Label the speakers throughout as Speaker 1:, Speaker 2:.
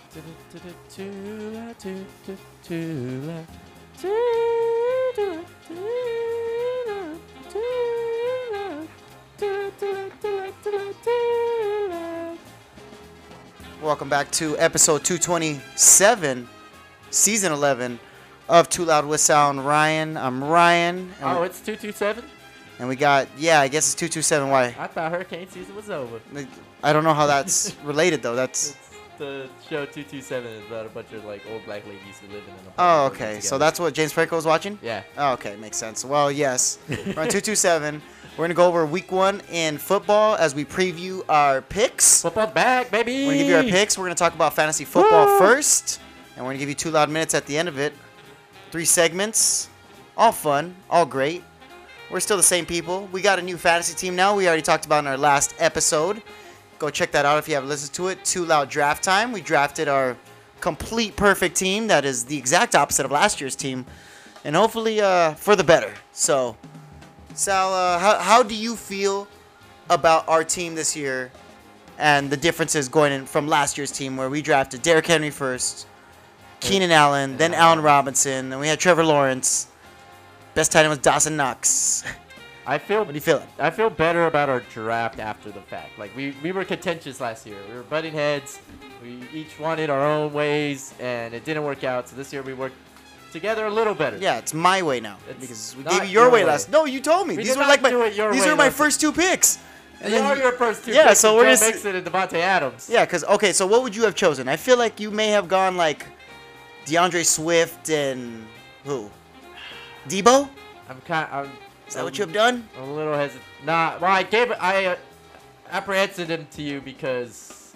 Speaker 1: Welcome back to episode 227, season 11 of Too Loud with Sound. I'm Ryan.
Speaker 2: Oh, it's 227?
Speaker 1: And we got, I guess it's 227. Why?
Speaker 2: I thought hurricane season was over.
Speaker 1: I don't know how that's related, though. That's
Speaker 2: the show 227 is about a bunch of like old black ladies who live in an apartment.
Speaker 1: Oh, okay. So that's what James Franco was watching?
Speaker 2: Yeah.
Speaker 1: Oh, okay. Makes sense. Well, yes. We're on 227. We're going to go over week 1 in football as we preview our picks.
Speaker 2: Football's back, baby.
Speaker 1: We're going to give you our picks. We're going to talk about fantasy football first. And we're going to give you 2 loud minutes at the end of it. 3 segments. All fun. All great. We're still the same people. We got a new fantasy team now. We already talked about in our last episode. Go check that out if you haven't listened to it. Too Loud Draft Time. We drafted our complete perfect team. That is the exact opposite of last year's team. And hopefully for the better. So, Sal, how do you feel about our team this year and the differences going in from last year's team where we drafted Derrick Henry first, Keenan Allen, then Allen Robinson, and we had Trevor Lawrence. Best tight end was Dawson Knox. What are you feeling?
Speaker 2: I feel better about our draft after the fact. Like we were contentious last year. We were butting heads. We each wanted our own ways, and it didn't work out. So this year we worked together a little better.
Speaker 1: Yeah, it's my way now because we gave you
Speaker 2: your
Speaker 1: your way
Speaker 2: way.
Speaker 1: last. No, you told me. These were my first 2 picks.
Speaker 2: And they are your first 2
Speaker 1: yeah,
Speaker 2: picks.
Speaker 1: So
Speaker 2: Joe
Speaker 1: we're just
Speaker 2: Mixon and Devontae Adams.
Speaker 1: Yeah, because okay, so what would you have chosen? I feel like you may have gone like DeAndre Swift and who? Debo? Is that what you have done?
Speaker 2: I'm a little hesitant. Well, I apprehended him to you because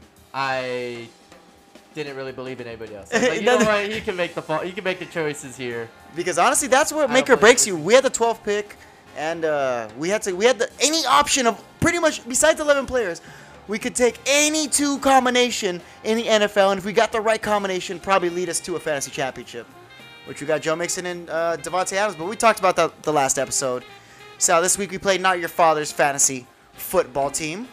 Speaker 2: I didn't really believe in anybody else. I was like, you know what? He can make the choices here.
Speaker 1: Because honestly, that's what make or breaks you. We had the 12th pick, and we had any option of pretty much besides 11 players. We could take any 2 combination in the NFL, and if we got the right combination, probably lead us to a fantasy championship. Which we got Joe Mixon and Devontae Adams, but we talked about that the last episode. So this week we played Not Your Father's Fantasy Football Team.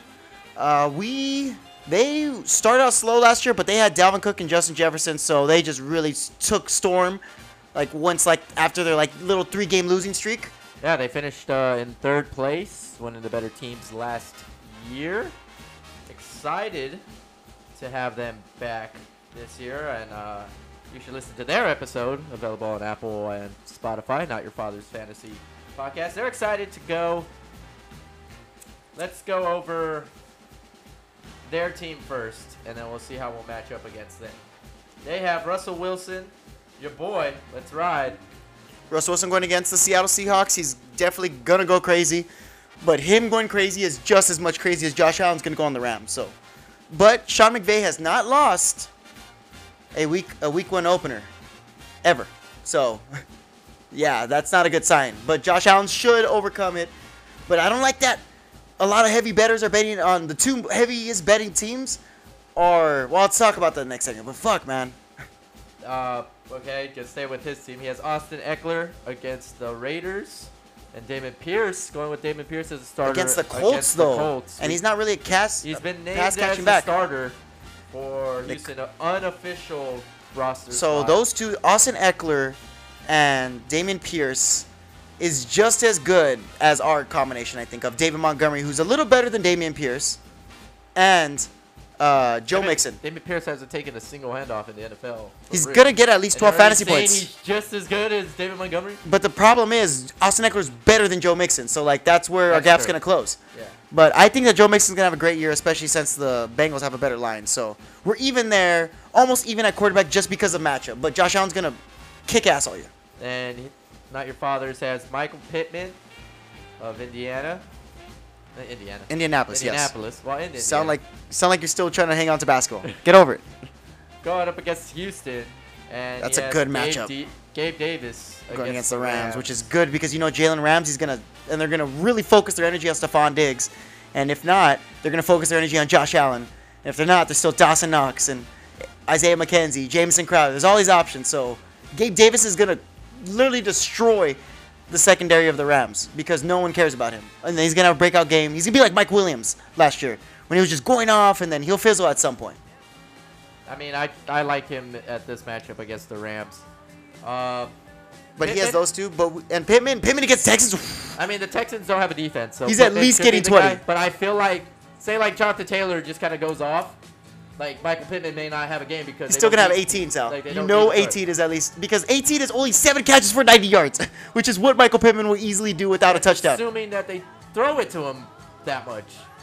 Speaker 1: They started out slow last year, but they had Dalvin Cook and Justin Jefferson, so they just really took storm. After their little 3-game losing streak.
Speaker 2: Yeah, they finished in 3rd place, one of the better teams last year. Excited to have them back this year, and you should listen to their episode, available on Apple and Spotify, Not Your Father's Fantasy Podcast. They're excited to go. Let's go over their team first, and then we'll see how we'll match up against them. They have Russell Wilson, your boy. Let's ride.
Speaker 1: Russell Wilson going against the Seattle Seahawks. He's definitely going to go crazy. But him going crazy is just as much crazy as Josh Allen's going to go on the Rams. But Sean McVay has not lost a week 1 opener ever. So, yeah, that's not a good sign. But Josh Allen should overcome it. But I don't like that a lot of heavy bettors are betting on the 2 heaviest betting teams. Let's talk about that next second. But fuck, man.
Speaker 2: Okay, just stay with his team. He has Austin Eckler against the Raiders. And Damon Pierce, going with Damon Pierce as a starter.
Speaker 1: Against the Colts, though. And he's not really
Speaker 2: He's been named as a starter for Houston, an unofficial roster.
Speaker 1: So those 2, Austin Eckler and Damon Pierce, is just as good as our combination, I think, of David Montgomery, who's a little better than Damian Pierce, and Joe Mixon.
Speaker 2: Damon Pierce hasn't taken a single handoff in the NFL.
Speaker 1: He's going to get at least 12 fantasy points.
Speaker 2: He's just as good as David Montgomery?
Speaker 1: But the problem is, Austin Eckler's better than Joe Mixon, so that's where our gap's going to close.
Speaker 2: Yeah.
Speaker 1: But I think that Joe Mixon's going to have a great year, especially since the Bengals have a better line. So we're even there, almost even at quarterback just because of matchup. But Josh Allen's going to kick ass all year.
Speaker 2: And Not Your Father's has Michael Pittman of Indianapolis,
Speaker 1: yes.
Speaker 2: Well, Indiana.
Speaker 1: Sound like you're still trying to hang on to basketball. Get over it.
Speaker 2: Going up against Houston. And
Speaker 1: that's a good matchup.
Speaker 2: Gabe Davis
Speaker 1: going against the Rams, which is good because Jalen Ramsey's they're gonna really focus their energy on Stephon Diggs, and if not, they're gonna focus their energy on Josh Allen. And if they're not, there's still Dawson Knox and Isaiah McKenzie, Jamison Crowder. There's all these options. So Gabe Davis is gonna literally destroy the secondary of the Rams because no one cares about him, and then he's gonna have a breakout game. He's gonna be like Mike Williams last year when he was just going off, and then he'll fizzle at some point.
Speaker 2: I mean, I like him at this matchup against the Rams.
Speaker 1: But he has those two. And Pittman against Texans.
Speaker 2: I mean, the Texans don't have a defense, so
Speaker 1: He's at
Speaker 2: Pittman
Speaker 1: least
Speaker 2: should
Speaker 1: getting
Speaker 2: be the
Speaker 1: 20.
Speaker 2: guy, but I feel like, say like Jonathan Taylor just kind of goes off. Like Michael Pittman may not have a game because
Speaker 1: He's still gonna have 18, Sal.
Speaker 2: Like,
Speaker 1: you know 18 is at least because 18 is only 7 catches for 90 yards, which is what Michael Pittman will easily do without a touchdown.
Speaker 2: Assuming that they throw it to him that much.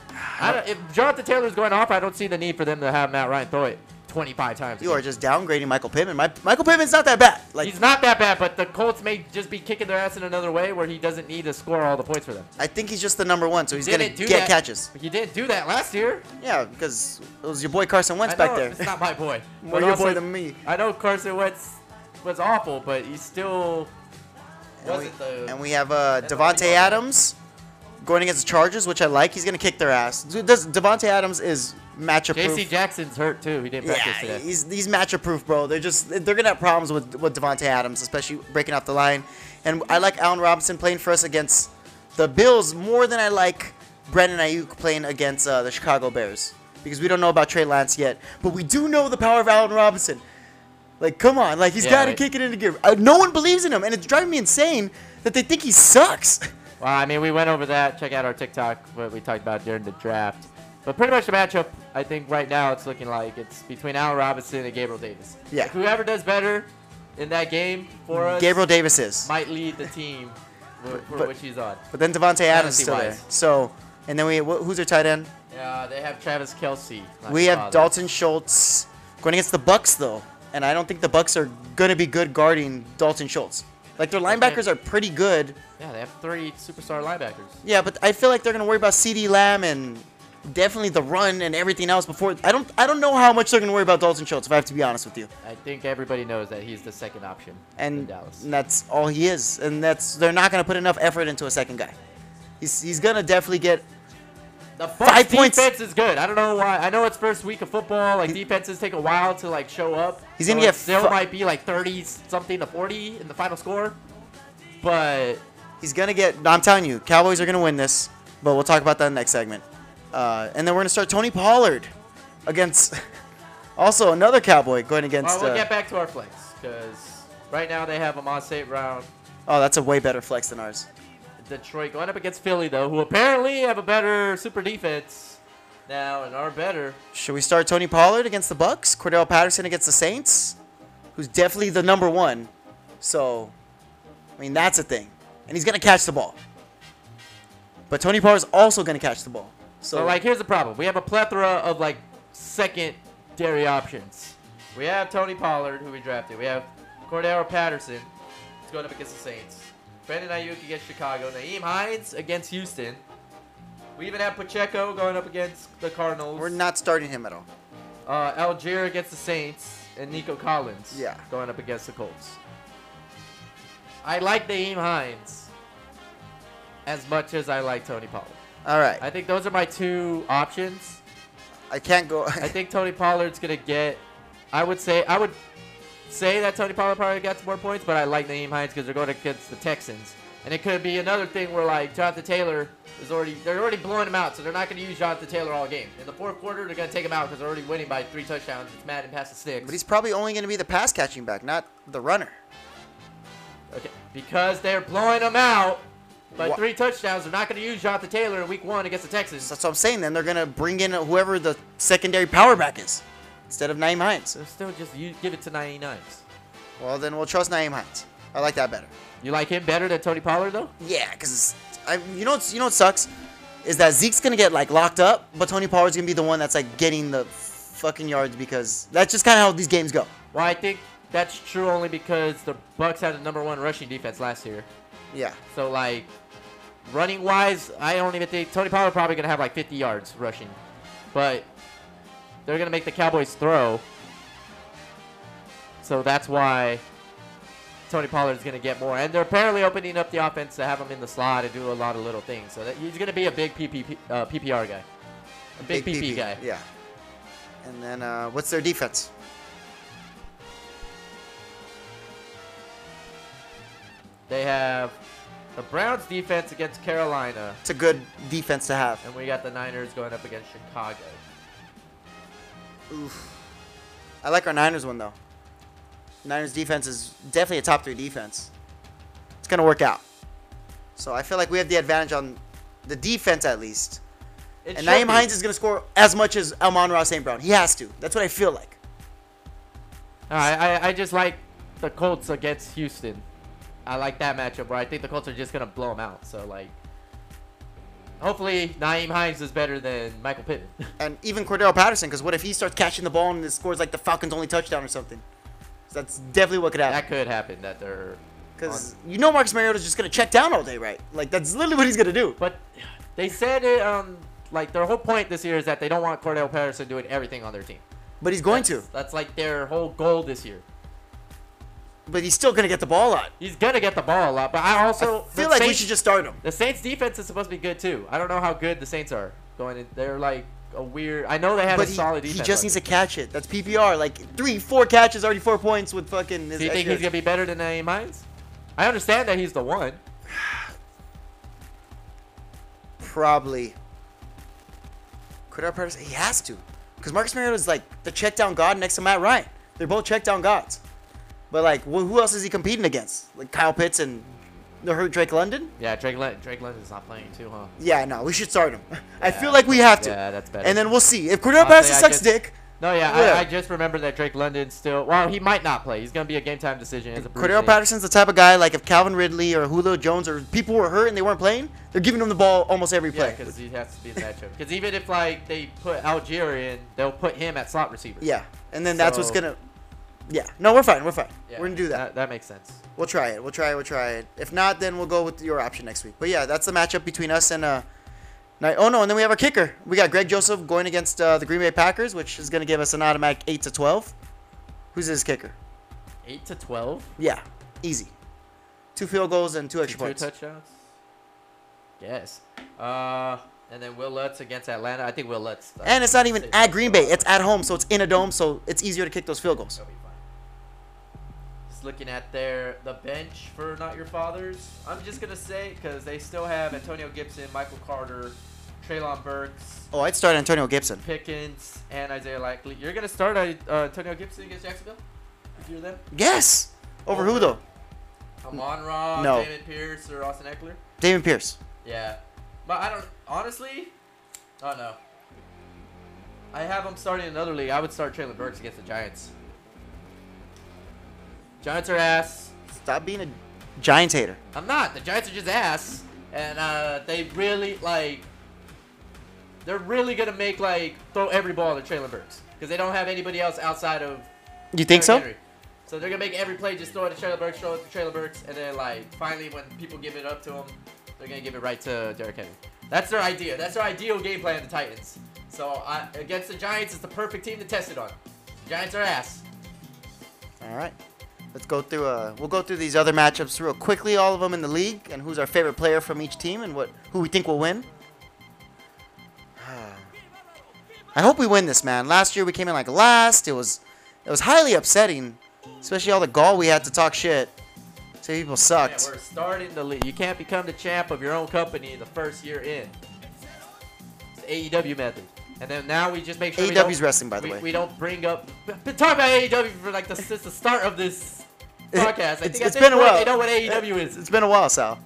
Speaker 2: If Jonathan Taylor's going off, I don't see the need for them to have Matt Ryan throw it 25 times.
Speaker 1: You are just downgrading Michael Pittman. Michael Pittman's not that bad. Like,
Speaker 2: he's not that bad, but the Colts may just be kicking their ass in another way where he doesn't need to score all the points for them.
Speaker 1: I think he's just the number one, so he's gonna get catches.
Speaker 2: He didn't do that last year.
Speaker 1: Yeah, because it was your boy Carson Wentz back there.
Speaker 2: It's not my boy.
Speaker 1: More your boy than me.
Speaker 2: I know Carson Wentz was awful, but he still wasn't the.
Speaker 1: And we have Devontae Adams going against the Chargers, which I like. He's gonna kick their ass. Devontae Adams is matchup proof.
Speaker 2: J.C. Jackson's hurt too. He didn't practice today.
Speaker 1: He's matchup proof, bro. They're gonna have problems with Devontae Adams, especially breaking off the line. And I like Allen Robinson playing for us against the Bills more than I like Brandon Ayuk playing against the Chicago Bears, because we don't know about Trey Lance yet, but we do know the power of Allen Robinson. Like, come on, like he's gotta kick it into gear. No one believes in him, and it's driving me insane that they think he sucks.
Speaker 2: Well, I mean, we went over that. Check out our TikTok, what we talked about during the draft. But pretty much the matchup, I think right now it's looking like it's between Allen Robinson and Gabriel Davis.
Speaker 1: Yeah.
Speaker 2: Like, whoever does better in that game for us,
Speaker 1: Gabriel Davis
Speaker 2: might lead the team for which he's on.
Speaker 1: But then Devontae Adams is still there. So, and then who's their tight end?
Speaker 2: They have Travis Kelce.
Speaker 1: We have Dalton Schultz going against the Bucks though, and I don't think the Bucks are gonna be good guarding Dalton Schultz. Like, their linebackers are pretty good.
Speaker 2: Yeah, they have 3 superstar linebackers.
Speaker 1: Yeah, but I feel like they're gonna worry about CeeDee Lamb and definitely the run and everything else before. I don't know how much they're gonna worry about Dalton Schultz, if I have to be honest with you.
Speaker 2: I think everybody knows that he's the second option in Dallas.
Speaker 1: And that's all he is. And they're not gonna put enough effort into a second guy. He's gonna definitely get
Speaker 2: the
Speaker 1: 5 points.
Speaker 2: Defense is good. I don't know why. I know it's first week of football. Like, defenses take a while to like show up.
Speaker 1: He's gonna get
Speaker 2: still might be like 30 something to 40 in the final score, but
Speaker 1: he's gonna get. I'm telling you, Cowboys are gonna win this. But we'll talk about that in the next segment. And then we're gonna start Tony Pollard against also another Cowboy going against.
Speaker 2: Well, we'll get back to our flex because right now they have Amon St. Brown.
Speaker 1: Oh, that's a way better flex than ours.
Speaker 2: Detroit going up against Philly, though, who apparently have a better super defense now and are better.
Speaker 1: Should we start Tony Pollard against the Bucks? Cordell Patterson against the Saints, who's definitely the number one. So, I mean, that's a thing. And he's going to catch the ball. But Tony Pollard's also going to catch the ball.
Speaker 2: So, like, here's the problem. We have a plethora of, like, secondary options. We have Tony Pollard, who we drafted. We have Cordell Patterson. He's going up against the Saints. Brandon Ayuk against Chicago. Nyheim Hines against Houston. We even have Pacheco going up against the Cardinals.
Speaker 1: We're not starting him at all.
Speaker 2: Algier against the Saints. And Nico Collins going up against the Colts. I like Nyheim Hines as much as I like Tony Pollard.
Speaker 1: All right.
Speaker 2: I think those are my 2 options.
Speaker 1: I can't go.
Speaker 2: I think Tony Pollard's going to get, I would say that Tony Pollard probably got some more points, but I like Nyheim Hines because they're going against the Texans. And it could be another thing where, like, Jonathan Taylor they're already blowing him out, so they're not going to use Jonathan Taylor all game. In the fourth quarter, they're going to take him out because they're already winning by 3 touchdowns. It's Madden past the sticks.
Speaker 1: But he's probably only going to be the pass catching back, not the runner.
Speaker 2: Okay, because they're blowing him out by 3 touchdowns, they're not going to use Jonathan Taylor in week 1 against the Texans.
Speaker 1: That's what I'm saying. Then they're going to bring in whoever the secondary power back is instead of Nyheim Hines.
Speaker 2: So still just give it to Nyheim Hines.
Speaker 1: Well, then we'll trust Nyheim Hines. I like that better.
Speaker 2: You like him better than Tony Pollard, though?
Speaker 1: Yeah, because you know what sucks is that Zeke's gonna get like locked up, but Tony Pollard's gonna be the one that's like getting the fucking yards because that's just kind of how these games go.
Speaker 2: Well, I think that's true only because the Bucks had the #1 rushing defense last year.
Speaker 1: Yeah.
Speaker 2: So like running wise, I don't even think Tony Pollard probably gonna have like 50 yards rushing, but they're gonna make the Cowboys throw. So that's why Tony Pollard is going to get more. And they're apparently opening up the offense to have him in the slot and do a lot of little things. So he's going to be a big PPR guy. A big PP guy.
Speaker 1: Yeah. And then what's their defense?
Speaker 2: They have the Browns defense against Carolina.
Speaker 1: It's a good defense to have.
Speaker 2: And we got the Niners going up against Chicago.
Speaker 1: Oof. I like our Niners one, though. Niners defense is definitely a top 3 defense. It's going to work out. So I feel like we have the advantage on the defense at least. And Nyheim Hines is going to score as much as Amon-Ra St. Brown. He has to. That's what I feel like.
Speaker 2: I just like the Colts against Houston. I like that matchup where I think the Colts are just going to blow them out. So, like, hopefully Nyheim Hines is better than Michael Pittman.
Speaker 1: And even Cordell Patterson, because what if he starts catching the ball and it scores like the Falcons' only touchdown or something? So that's definitely what could happen.
Speaker 2: That could happen. That they're...
Speaker 1: Because you know Marcus Mariota's just going to check down all day, right? Like, that's literally what he's going to do.
Speaker 2: But they said it, like, their whole point this year is that they don't want Cordell Patterson doing everything on their team.
Speaker 1: But he's going to.
Speaker 2: That's like their whole goal this year.
Speaker 1: But he's still going to get the ball out.
Speaker 2: He's going to get the ball a lot. But I also
Speaker 1: feel like we should just start him.
Speaker 2: The Saints defense is supposed to be good, too. I don't know how good the Saints are going in. They're like a weird... I know they have a solid defense.
Speaker 1: He just needs to catch it. That's PPR. Like, 3-4 catches, already 4 points with fucking...
Speaker 2: Do you think he's going to be better than Nyheim Hines? I understand that he's the one.
Speaker 1: Probably. Cordell Patterson, he has to. Because Marcus Mariota is like the check down god next to Matt Ryan. They're both check down gods. But like, who else is he competing against? Like Kyle Pitts and the hurt Drake London?
Speaker 2: Yeah, Drake London's not playing too, huh?
Speaker 1: Yeah, no, we should start him. I feel like we have to.
Speaker 2: Yeah, that's better.
Speaker 1: And then we'll see. If Cordell Patterson sucks dick...
Speaker 2: No, I just remember that Drake London still... Well, he might not play. He's going to be a game-time decision. As a
Speaker 1: Cordell Patterson's the type of guy, like if Calvin Ridley or Julio Jones or people were hurt and they weren't playing, they're giving him the ball almost every play.
Speaker 2: Yeah, because he has to be in the matchup. Because even if, like, they put Algier in, they'll put him at slot receiver.
Speaker 1: Yeah, and then that's what's going to... Yeah. No, we're fine. We're fine.
Speaker 2: Yeah,
Speaker 1: we're going to do that.
Speaker 2: That makes sense.
Speaker 1: We'll try it. We'll try it. If not, then we'll go with your option next week. But yeah, that's the matchup between us and... Oh no, and then we have our kicker. We got Greg Joseph going against the Green Bay Packers, which is going to give us an automatic 8-12. Who's his kicker?
Speaker 2: 8-12?
Speaker 1: Yeah, easy. 2 field goals and 2 extra points.
Speaker 2: 2 touchdowns? Yes. And then Will Lutz against Atlanta. I think Will Lutz.
Speaker 1: And it's not even at Green Bay. It's at home, so it's in a dome, so it's easier to kick those field goals.
Speaker 2: That'll be fine. Just looking at the bench for Not Your Fathers. I'm just going to say, because they still have Antonio Gibson, Michael Carter, Treylon Burks.
Speaker 1: Oh, I'd start Antonio Gibson.
Speaker 2: Pickens, and Isaiah Likely. You're going to start Antonio Gibson against Jacksonville? If you're them?
Speaker 1: Yes. Over who, though?
Speaker 2: Amon-Ra,
Speaker 1: No.
Speaker 2: David Pierce, or Austin Eckler?
Speaker 1: David Pierce.
Speaker 2: Yeah. But I don't... Honestly, I don't know. I have him starting in another league. I would start Treylon Burks against the Giants. Giants are ass.
Speaker 1: Stop being a Giants hater.
Speaker 2: I'm not. The Giants are just ass. And they really, like... They're really going to make, like, throw every ball to Treylon Burks. Because they don't have anybody else outside of...
Speaker 1: You think so?
Speaker 2: Henry. So they're going to make every play just throw it to Treylon Burks, throw it to Treylon Burks. And then, like, finally when people give it up to him, they're going to give it right to Derrick Henry. That's their idea. That's their ideal game plan, the Titans. So against the Giants, it's the perfect team to test it on. The Giants are ass.
Speaker 1: All right. Let's go through. We'll go through these other matchups real quickly, all of them in the league, and who's our favorite player from each team, and who we think will win. I hope we win this, man. Last year we came in like last. It was highly upsetting, especially all the gall we had to talk shit. Say people sucked.
Speaker 2: Yeah, we're starting the league. You can't become the champ of your own company the first year in. It's the AEW method. And then now we just make sure
Speaker 1: AEW's wrestling, by the way.
Speaker 2: We don't bring up... Been talking about AEW for like since the start of this podcast.
Speaker 1: It's been a while.
Speaker 2: They know what AEW is.
Speaker 1: It's been a while, Sal.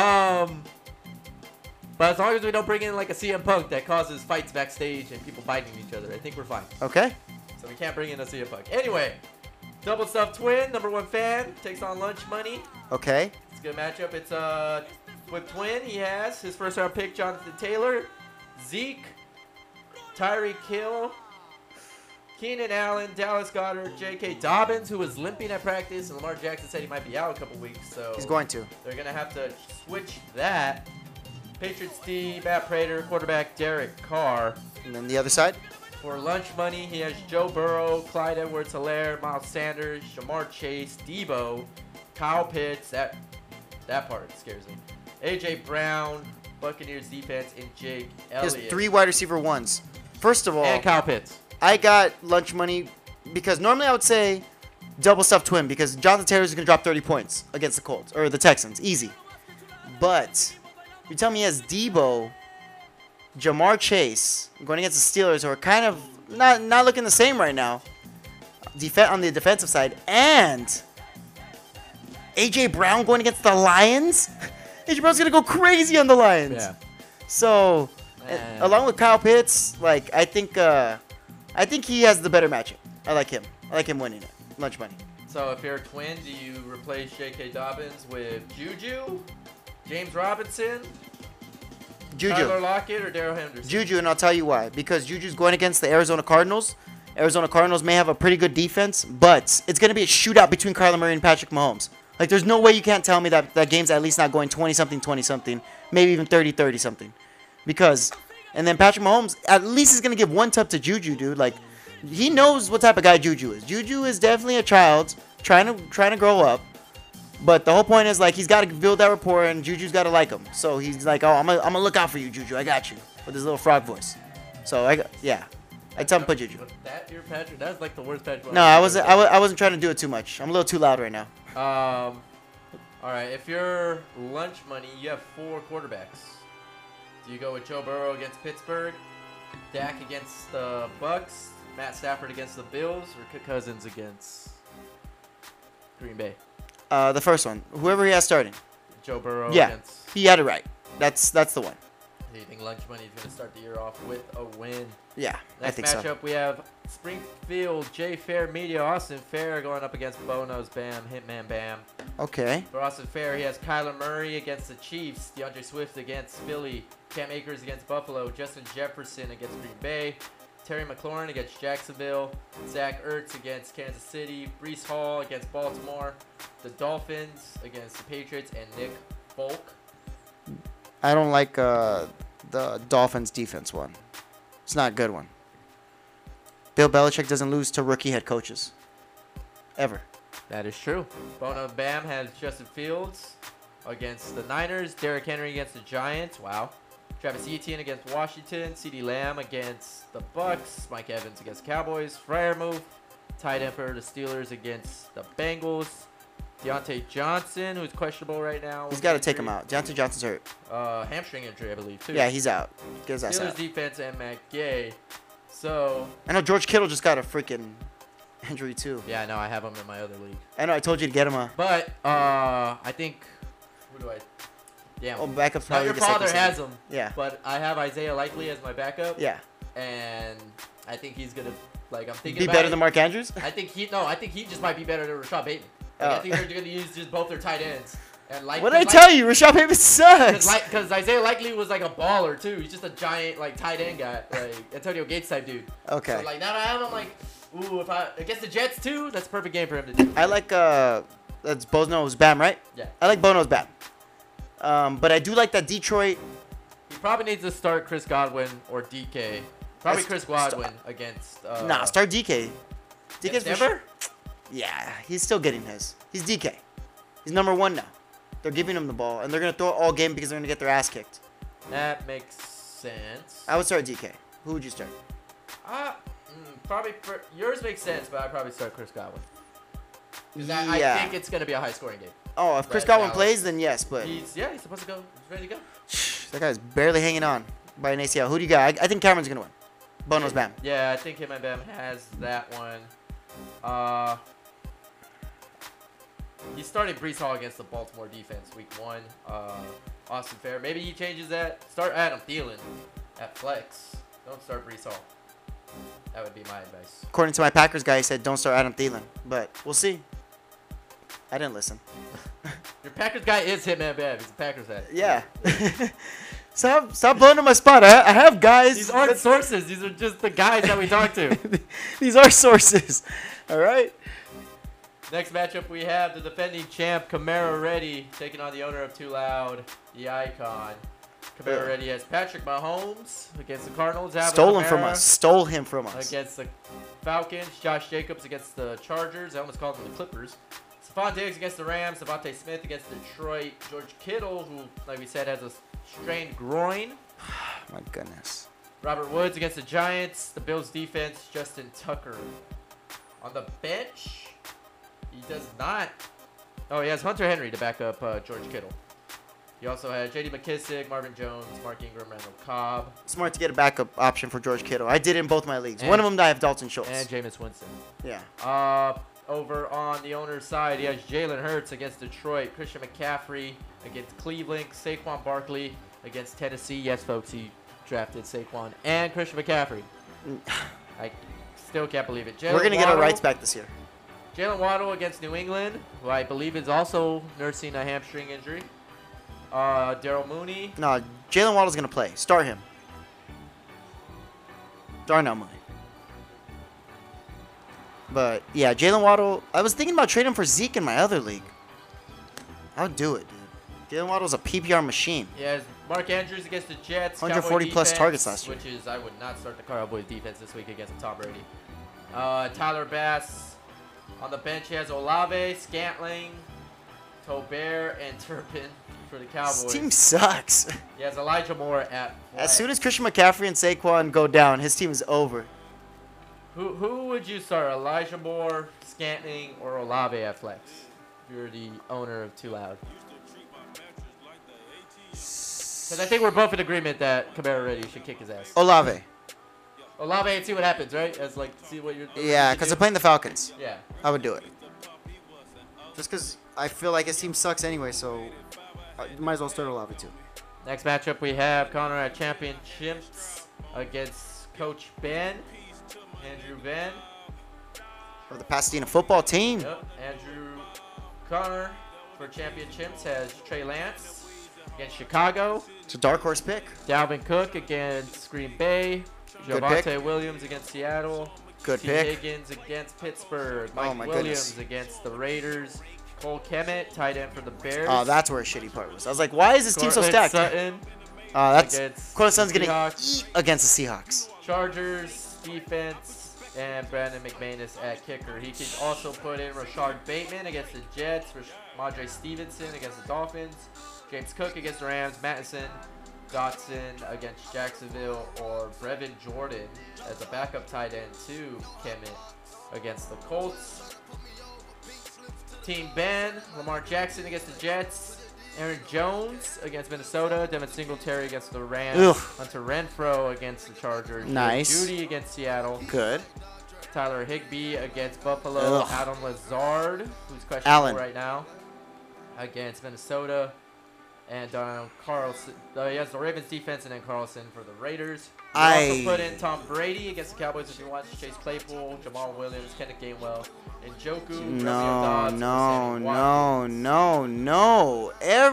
Speaker 2: But as long as we don't bring in like a CM Punk that causes fights backstage and people biting each other, I think we're fine.
Speaker 1: Okay.
Speaker 2: So we can't bring in a CM Punk. Anyway, Double Stuffed Twin, #1 fan, takes on Lunch Money.
Speaker 1: Okay.
Speaker 2: It's a good matchup. It's with Twin. He has his first round pick, Jonathan Taylor, Zeke, Tyreek Hill, Keenan Allen, Dallas Goedert, J.K. Dobbins, who was limping at practice, and Lamar Jackson said he might be out a couple weeks. So
Speaker 1: he's going to.
Speaker 2: They're going to have to switch that. Patriots D, Matt Prater, quarterback Derek Carr.
Speaker 1: And then the other side?
Speaker 2: For Lunch Money, he has Joe Burrow, Clyde Edwards-Helaire, Miles Sanders, Jamar Chase, Debo, Kyle Pitts. That part scares me. A.J. Brown, Buccaneers defense, and Jake Elliott.
Speaker 1: He has 3 wide receiver ones. First of all,
Speaker 2: and Kyle Pitts.
Speaker 1: I got Lunch Money because normally I would say double stuffed twin because Jonathan Taylor is going to drop 30 points against the Colts or the Texans. Easy. But you tell me he has Debo, Jamar Chase going against the Steelers who are kind of not looking the same right now. on the defensive side, and AJ Brown going against the Lions. AJ Brown's gonna go crazy on the Lions.
Speaker 2: Yeah.
Speaker 1: So,
Speaker 2: Man.
Speaker 1: along with Kyle Pitts, like I think he has the better matchup. I like him. I like him winning it. Lunch money.
Speaker 2: So if you're a Twin, do you replace J.K. Dobbins with Juju, James Robinson,
Speaker 1: Juju.
Speaker 2: Tyler Lockett, or Darrell Henderson?
Speaker 1: Juju, and I'll tell you why. Because Juju's going against the Arizona Cardinals. Arizona Cardinals may have a pretty good defense, but it's going to be a shootout between Kyler Murray and Patrick Mahomes. Like, there's no way you can't tell me that that game's at least not going 20-something, 20-something, maybe even 30, 30-something. Because, and then Patrick Mahomes at least is going to give one tub to Juju, dude. Like, he knows what type of guy Juju is. Juju is definitely a child trying to grow up. But the whole point is, like, he's got to build that rapport, and Juju's got to like him. So he's like, oh, I'm gonna look out for you, Juju. I got you. With his little frog voice. So, I tell him to put Juju.
Speaker 2: Was that your Patrick? That was like the worst Patrick.
Speaker 1: No, I wasn't trying to do it too much. I'm a little too loud right now.
Speaker 2: All right. If you're lunch money, you have 4 quarterbacks. Do you go with Joe Burrow against Pittsburgh, Dak against the Bucks, Matt Stafford against the Bills, or Kirk Cousins against Green Bay?
Speaker 1: The first one. Whoever he has starting.
Speaker 2: Joe Burrow
Speaker 1: Yeah,
Speaker 2: against.
Speaker 1: he had it right. That's the one.
Speaker 2: Do you think lunch money is going to start the year off with a win?
Speaker 1: Yeah, I
Speaker 2: Next
Speaker 1: think
Speaker 2: matchup,
Speaker 1: so.
Speaker 2: we have Springfield J Fair Media Austin Fair going up against Bono's Bam Hitman Bam.
Speaker 1: Okay.
Speaker 2: For Austin Fair, he has Kyler Murray against the Chiefs, DeAndre Swift against Philly, Cam Akers against Buffalo, Justin Jefferson against Green Bay, Terry McLaurin against Jacksonville, Zach Ertz against Kansas City, Brees Hall against Baltimore, the Dolphins against the Patriots, and Nick Folk.
Speaker 1: I don't like the Dolphins defense one. It's not a good one. Bill Belichick doesn't lose to rookie head coaches. Ever.
Speaker 2: That is true. Bono Bam has Justin Fields against the Niners, Derrick Henry against the Giants. Wow. Travis Etienne against Washington, CeeDee Lamb against the Bucks, Mike Evans against Cowboys, Freiermuth, tight end for the Steelers against the Bengals, Deontay Johnson, who's questionable right now.
Speaker 1: He's got to take him out. Deontay Johnson's hurt.
Speaker 2: Hamstring injury, I believe, too.
Speaker 1: Yeah, he's out. Get his ass
Speaker 2: Steelers
Speaker 1: out.
Speaker 2: defense and Matt Gay. So,
Speaker 1: I know George Kittle just got a freaking injury too.
Speaker 2: yeah, I know. I have him in my other league.
Speaker 1: I know. I told you to get him a.
Speaker 2: But, I think, who do I? Damn.
Speaker 1: Oh, backup.
Speaker 2: Now your father has him.
Speaker 1: Yeah.
Speaker 2: But I have Isaiah Likely as my backup.
Speaker 1: Yeah.
Speaker 2: And I think he's gonna I'm thinking
Speaker 1: Be
Speaker 2: about
Speaker 1: better
Speaker 2: it.
Speaker 1: than Mark Andrews.
Speaker 2: I think he just might be better than Rashad Bateman. I think they're gonna use just both their tight ends. And
Speaker 1: What did I tell you? Rashad Bateman sucks.
Speaker 2: Because Isaiah Likely was like a baller too. He's just a giant like tight end guy, like Antonio Gates type dude.
Speaker 1: Okay.
Speaker 2: So like now that I have him, like, ooh, if I against the Jets too, that's a perfect game for him to do.
Speaker 1: I like that's Bono's Bam, right?
Speaker 2: Yeah.
Speaker 1: I like Bono's Bam. But I do like that Detroit.
Speaker 2: He probably needs to start Chris Godwin or DK. Probably Chris Godwin against.
Speaker 1: Nah, start DK. DK's for
Speaker 2: Denver?
Speaker 1: sure. Yeah, he's still getting his. He's DK. He's number 1 now. They're giving him the ball, and they're gonna throw it all game because they're gonna get their ass kicked.
Speaker 2: That makes sense.
Speaker 1: I would start DK. Who would you start?
Speaker 2: Probably yours makes sense, but I'd probably start Chris Godwin. 'Cause
Speaker 1: Yeah.
Speaker 2: I think it's gonna be a high scoring game.
Speaker 1: Oh, if Chris
Speaker 2: Right
Speaker 1: Godwin
Speaker 2: now,
Speaker 1: plays, then yes, but
Speaker 2: He's supposed to go. He's ready to go.
Speaker 1: that guy's barely hanging on by an ACL. Who do you got? I think Cameron's gonna win. Bono's Bam.
Speaker 2: Yeah, I think him and Bam has that one. He started Brees Hall against the Baltimore defense week 1. Austin Fair. Maybe he changes that. Start Adam Thielen at flex. Don't start Brees Hall. That would be my advice.
Speaker 1: According to my Packers guy, he said don't start Adam Thielen, but we'll see. I didn't listen.
Speaker 2: Your Packers guy is Hitman Bam. He's a Packers head.
Speaker 1: Yeah. Stop blowing up my spot. I have guys.
Speaker 2: These aren't sources. These are just the guys that we talk to.
Speaker 1: These are sources. All right.
Speaker 2: Next matchup, we have the defending champ, Kamara Reddy, taking on the owner of Too Loud, the Icon. Kamara Reddy has Patrick Mahomes against the Cardinals.
Speaker 1: Stole him from us. Stole him from us.
Speaker 2: Against the Falcons. Josh Jacobs against the Chargers. I almost called them the Clippers. Stephon Diggs against the Rams. Devontae Smith against Detroit. George Kittle, who, like we said, has a strained groin.
Speaker 1: My goodness.
Speaker 2: Robert Woods against the Giants. The Bills defense, Justin Tucker. On the bench, he does not. Oh, he has Hunter Henry to back up George Kittle. You also had J.D. McKissick, Marvin Jones, Mark Ingram, Randall Cobb,
Speaker 1: Smart to get a backup option for George Kittle. I did it in both my leagues.
Speaker 2: And-
Speaker 1: One of them I have Dalton Schultz.
Speaker 2: and Jameis Winston.
Speaker 1: Yeah.
Speaker 2: Over on the owner's side, he has Jalen Hurts against Detroit, Christian McCaffrey against Cleveland, Saquon Barkley against Tennessee. Yes, folks, he drafted Saquon and Christian McCaffrey. I still can't believe it.
Speaker 1: We're going to get our rights back this year.
Speaker 2: Jalen Waddle against New England, who I believe is also nursing a hamstring injury. Daryl Mooney.
Speaker 1: No, Jalen Waddle's going to play. Start him. Darnell Mooney. But, yeah, Jalen Waddle. I was thinking about trading for Zeke in my other league. I'll do it, dude. Jalen Waddle's a PPR machine.
Speaker 2: He has Mark Andrews against the Jets.
Speaker 1: 140
Speaker 2: Cowboy
Speaker 1: plus
Speaker 2: defense,
Speaker 1: targets last year.
Speaker 2: Which is, I would not start the Cowboys defense this week against Tom Brady. Tyler Bass. On the bench, he has Olave, Scantling, Tobert, and Turpin for the Cowboys.
Speaker 1: This team sucks.
Speaker 2: He has Elijah Moore at flex.
Speaker 1: As soon as Christian McCaffrey and Saquon go down, his team is over.
Speaker 2: Who would you start, Elijah Moore, Scantling, or Olave at flex? If you're the owner of Too Loud. Because I think we're both in agreement that Kamara Reddy should kick his ass.
Speaker 1: Olave.
Speaker 2: Olave and see what happens, right? As like see what you're.
Speaker 1: Yeah, because they're playing the Falcons.
Speaker 2: Yeah.
Speaker 1: I would do it. Just because I feel like his team sucks anyway, so I might as well start Olave too.
Speaker 2: Next matchup we have Connor at Championships against Coach Ben, Andrew Ben.
Speaker 1: For the Pasadena football team.
Speaker 2: Yep. Andrew Connor for Championships has Trey Lance against Chicago.
Speaker 1: It's a dark horse pick.
Speaker 2: Dalvin Cook against Green Bay.
Speaker 1: Good
Speaker 2: Javonte
Speaker 1: pick.
Speaker 2: Williams against Seattle.
Speaker 1: Good
Speaker 2: T.
Speaker 1: pick.
Speaker 2: Higgins against Pittsburgh.
Speaker 1: Oh,
Speaker 2: Mike
Speaker 1: my
Speaker 2: Williams
Speaker 1: goodness.
Speaker 2: against the Raiders. Cole Kemet, tight end for the Bears.
Speaker 1: Oh, that's where a shitty part was. I was like, why is this team so
Speaker 2: Cortland
Speaker 1: stacked?
Speaker 2: Sutton
Speaker 1: That's
Speaker 2: against
Speaker 1: Cortland Sutton's
Speaker 2: the
Speaker 1: getting
Speaker 2: Seahawks.
Speaker 1: eat against the Seahawks.
Speaker 2: Chargers defense, and Brandon McManus at kicker. He could also put in Rashard Bateman against the Jets, Madre Stevenson against the Dolphins, James Cook against the Rams, Mattison, Dotson against Jacksonville, or Brevin Jordan as a backup tight end to Kemet against the Colts. Team Ben, Lamar Jackson against the Jets, Aaron Jones against Minnesota, Devin Singletary against the Rams,
Speaker 1: Ugh.
Speaker 2: Hunter Renfro against the Chargers,
Speaker 1: Nice.
Speaker 2: Judy against Seattle,
Speaker 1: Good.
Speaker 2: Tyler Higbee against Buffalo,
Speaker 1: Ugh.
Speaker 2: Adam Lazard, who's questionable
Speaker 1: Allen.
Speaker 2: right now, against Minnesota, and Carlson. He has the Ravens defense and then Carlson for the Raiders. He also put in Tom Brady against the Cowboys if you want. Chase Claypool, Jamal Williams, Kenneth Gainwell, and Njoku, Romeo
Speaker 1: No,
Speaker 2: Dobbs, and
Speaker 1: no,
Speaker 2: Sammy
Speaker 1: no,
Speaker 2: Watkins.
Speaker 1: no.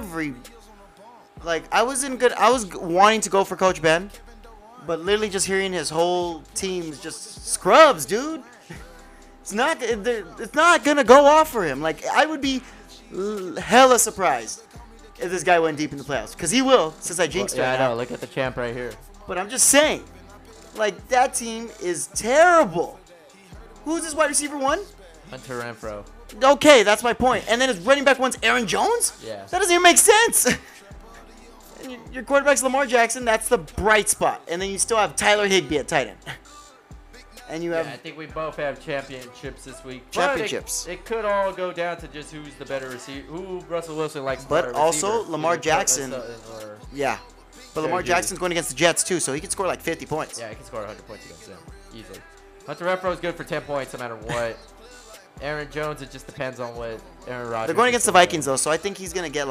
Speaker 1: I was wanting to go for Coach Ben, but literally just hearing his whole team's just scrubs, dude. It's not gonna go off for him. Like, I would be hella surprised if this guy went deep in the playoffs, because he will, since I jinxed
Speaker 2: Yeah,
Speaker 1: right
Speaker 2: I know.
Speaker 1: now.
Speaker 2: Look at the champ right here.
Speaker 1: But I'm just saying, like, that team is terrible. Who's this wide receiver one?
Speaker 2: Hunter Renfro.
Speaker 1: Okay, that's my point. And then his running back one's Aaron Jones?
Speaker 2: Yeah.
Speaker 1: That doesn't even make sense. And your quarterback's Lamar Jackson. That's the bright spot. And then you still have Tyler Higbee at tight end. And you have...
Speaker 2: Yeah, I think we both have championships this week. But
Speaker 1: Championships.
Speaker 2: It could all go down to just who's the better receiver, who Russell Wilson likes.
Speaker 1: But
Speaker 2: better
Speaker 1: also,
Speaker 2: receiver,
Speaker 1: Lamar
Speaker 2: either
Speaker 1: Jackson-
Speaker 2: Cortland Sutton or-
Speaker 1: Yeah. But
Speaker 2: Very
Speaker 1: Lamar
Speaker 2: good.
Speaker 1: Jackson's going against the Jets, too, so he could score like 50 points.
Speaker 2: Yeah, he can score 100 points against them easily. Hunter Renfro is good for 10 points no matter what. Aaron Jones, it just depends on what Aaron Rodgers.
Speaker 1: They're going against
Speaker 2: is
Speaker 1: the
Speaker 2: doing.
Speaker 1: Vikings, though, so I think he's going to get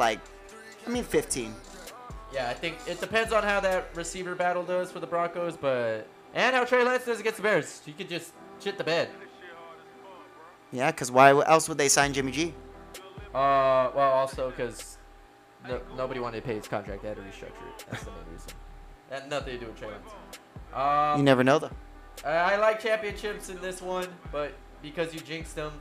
Speaker 1: 15.
Speaker 2: Yeah, I think it depends on how that receiver battle does for the Broncos, but and how Trey Lance does against the Bears. You could just shit the bed.
Speaker 1: Yeah, because why else would they sign Jimmy G?
Speaker 2: Well, also because nobody wanted to pay his contract. They had to restructure it. That's the main reason. That had nothing to do with Trey Lance.
Speaker 1: You never know, though.
Speaker 2: I like championships in this one, but because you jinxed them,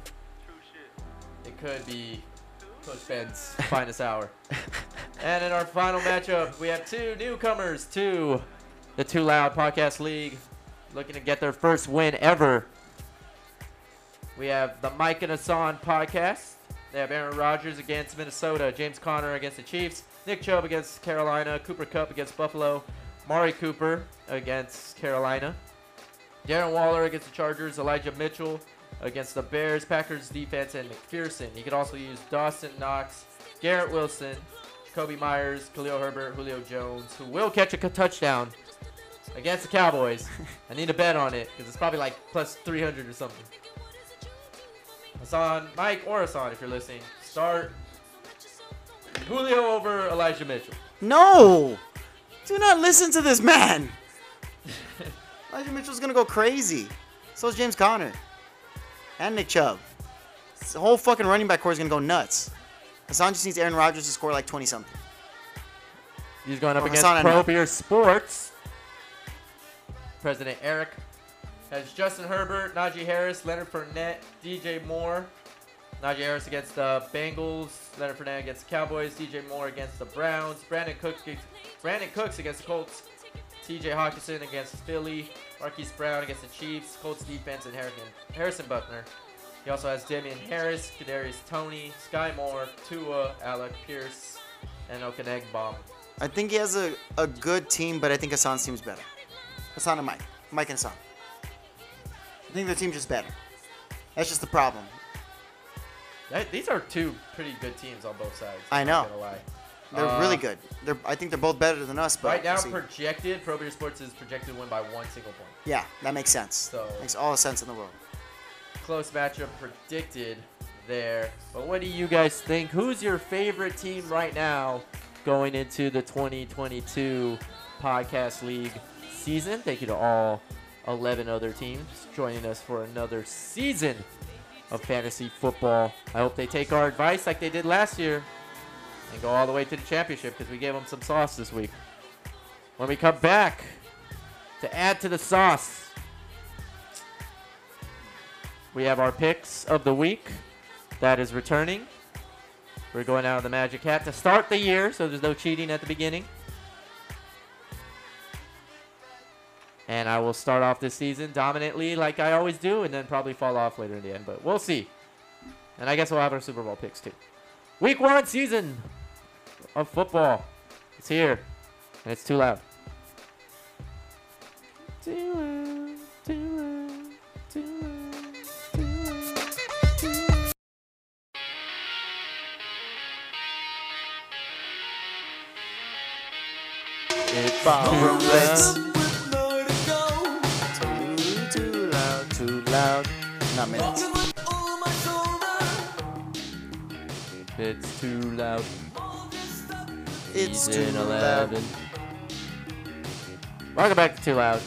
Speaker 2: it could be Coach Ben's finest hour. And in our final matchup, we have two newcomers to the Too Loud Podcast League, looking to get their first win ever. We have the Mike and Hassan podcast. They have Aaron Rodgers against Minnesota, James Conner against the Chiefs, Nick Chubb against Carolina, Cooper Kupp against Buffalo, Mari Cooper against Carolina, Darren Waller against the Chargers, Elijah Mitchell against the Bears, Packers defense, and McPherson. You could also use Dawson Knox, Garrett Wilson, Jacoby Myers, Khalil Herbert, Julio Jones, who will catch a touchdown against the Cowboys. I need to bet on it because it's probably like plus 300 or something. Hassan, Mike or Hassan, if you're listening, start Julio over Elijah Mitchell.
Speaker 1: No! Do not listen to this man. Elijah Mitchell's going to go crazy. So is James Conner. And Nick Chubb. The whole fucking running back core is going to go nuts. Hassan just needs Aaron Rodgers to score like 20-something.
Speaker 2: He's going up
Speaker 1: Or
Speaker 2: against
Speaker 1: Hassan
Speaker 2: Pro Beer Sports. President Eric has Justin Herbert, Najee Harris, Leonard Fournette, DJ Moore. Najee Harris against the Bengals, Leonard Fournette against the Cowboys, DJ Moore against the Browns, Brandon Cooks against the Colts, TJ Hawkinson against Philly, Marquise Brown against the Chiefs, Colts defense, and Harrison Butker. He also has Damian Harris, Kadarius Toney, Sky Moore, Tua, Alec Pierce, and Okanegbaum.
Speaker 1: I think he has a good team, but I think Hassan's team's better. Hassan and Mike. Mike and Hassan. I think their team's just better. That's just the problem.
Speaker 2: These are two pretty good teams on both sides.
Speaker 1: I know.
Speaker 2: Not gonna lie.
Speaker 1: They're really good. I think they're both better than us. But
Speaker 2: Right now,
Speaker 1: we'll see.
Speaker 2: projected, Pro Beer Sports is projected to win by 1 single point.
Speaker 1: Yeah, that makes sense.
Speaker 2: So-
Speaker 1: Makes all the sense in the world.
Speaker 2: Close matchup predicted there. But what do you guys think? Who's your favorite team right now going into the 2022 Podcast League season? Thank you to all 11 other teams joining us for another season of fantasy football. I hope they take our advice like they did last year and go all the way to the championship because we gave them some sauce this week. When we come back, to add to the sauce, we have our picks of the week that is returning. We're going out of the Magic Hat to start the year, so there's no cheating at the beginning. And I will start off this season dominantly like I always do and then probably fall off later in the end, but we'll see. And I guess we'll have our Super Bowl picks too. Week 1 season of football. It's here, and it's too loud. Too loud, too loud, too loud, too loud, too loud. It's
Speaker 1: Let's.
Speaker 2: too
Speaker 1: Too loud. Not minutes.
Speaker 2: It's too loud.
Speaker 1: It's too
Speaker 2: Season
Speaker 1: loud.
Speaker 2: 11. Welcome back to Too Loud.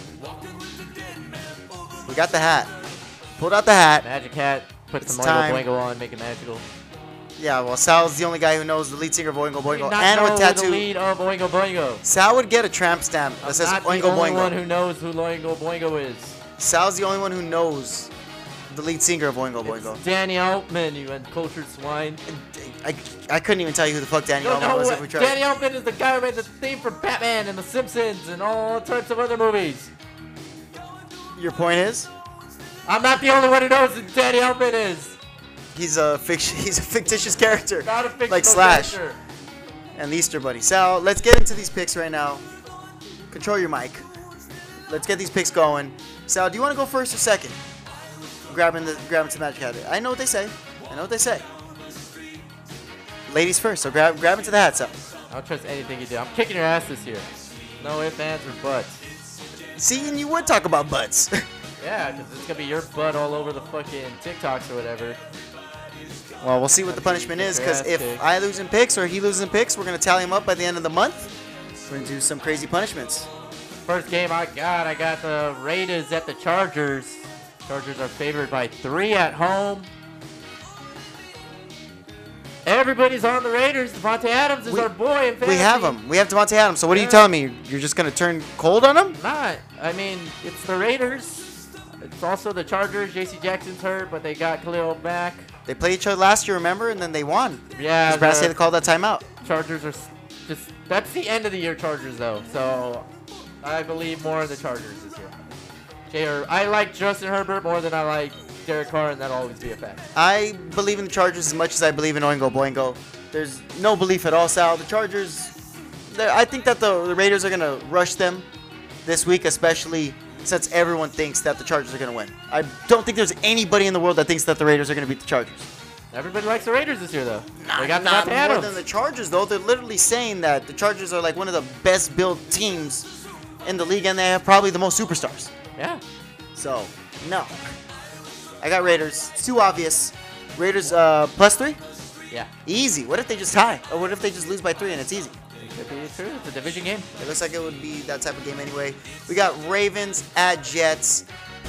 Speaker 1: We got the hat. Pulled out the hat.
Speaker 2: Magic Hat. Put
Speaker 1: It's
Speaker 2: some
Speaker 1: time.
Speaker 2: Oingo Boingo on, make it magical.
Speaker 1: Yeah, well, Sal's the only guy who knows the lead singer of Oingo
Speaker 2: Do you
Speaker 1: Boingo
Speaker 2: not
Speaker 1: and
Speaker 2: know
Speaker 1: with
Speaker 2: the
Speaker 1: tattoo.
Speaker 2: lead of Oingo Boingo?
Speaker 1: Sal would get a tramp stamp that
Speaker 2: I'm
Speaker 1: says
Speaker 2: not
Speaker 1: Oingo
Speaker 2: the only
Speaker 1: Boingo.
Speaker 2: one who knows who Oingo Boingo is.
Speaker 1: Sal's the only one who knows the lead singer of Oingo Boingo.
Speaker 2: It's Danny Altman, you uncultured swine.
Speaker 1: I couldn't even tell you who the fuck Danny
Speaker 2: You don't
Speaker 1: Elfman
Speaker 2: know
Speaker 1: was
Speaker 2: what?
Speaker 1: if we tried.
Speaker 2: Danny Altman is the guy who made the theme for Batman and The Simpsons and all types of other movies.
Speaker 1: Your point is,
Speaker 2: I'm not the only one who knows who Danny Altman is.
Speaker 1: he's a fictitious character,
Speaker 2: Not a fictional
Speaker 1: like Slash
Speaker 2: character.
Speaker 1: and the Easter Bunny. Sal, let's get into these picks right now. Control your mic. Let's get these picks going. Sal, do you want to go first or second? Grabbing to Magic Hat. I know what they say. Ladies first, so grab into the hat, Sal.
Speaker 2: I don't trust anything you do. I'm kicking your ass this year. No ifs, ands, or buts.
Speaker 1: See, and you would talk about butts.
Speaker 2: Yeah, because it's going to be your butt all over the fucking TikToks or whatever.
Speaker 1: Well, we'll see what the punishment is, because if
Speaker 2: Fantastic.
Speaker 1: I lose in picks or he loses in picks, we're going to tally him up by the end of the month. We're going to do some crazy punishments.
Speaker 2: First game I got the Raiders at the Chargers. Chargers are favored by 3 at home. Everybody's on the Raiders. Devontae Adams is our boy in fantasy.
Speaker 1: We have him. We have Devontae Adams. So what are you
Speaker 2: Yeah.
Speaker 1: telling me? You're just going to turn cold on him?
Speaker 2: Not. I mean, it's the Raiders. It's also the Chargers. J.C. Jackson's hurt, but they got Khalil back.
Speaker 1: They played each other last year, remember? And then they won.
Speaker 2: Yeah,
Speaker 1: Because Brad
Speaker 2: the
Speaker 1: Staley called that timeout.
Speaker 2: Chargers are just... That's the end of the year Chargers, though. So, I believe more in the Chargers this year. I like Justin Herbert more than I like Derek Carr, and that'll always be a fact.
Speaker 1: I believe in the Chargers as much as I believe in Oingo Boingo. There's no belief at all, Sal. The Chargers, I think that the Raiders are going to rush them this week, especially since everyone thinks that the Chargers are going to win. I don't think there's anybody in the world that thinks that the Raiders are going to beat the Chargers.
Speaker 2: Everybody likes the Raiders this year, though. They got
Speaker 1: Not
Speaker 2: Devontae
Speaker 1: more
Speaker 2: Adams.
Speaker 1: than the Chargers, though. They're literally saying that the Chargers are like one of the best built teams in the league, and they have probably the most superstars.
Speaker 2: Yeah.
Speaker 1: So, no. I got Raiders. It's too obvious. Raiders +3?
Speaker 2: Yeah.
Speaker 1: Easy. What if they just tie? Or what if they just lose by 3 and it's easy?
Speaker 2: It could be true. It's a division game.
Speaker 1: It looks like it would be that type of game anyway. We got Ravens at Jets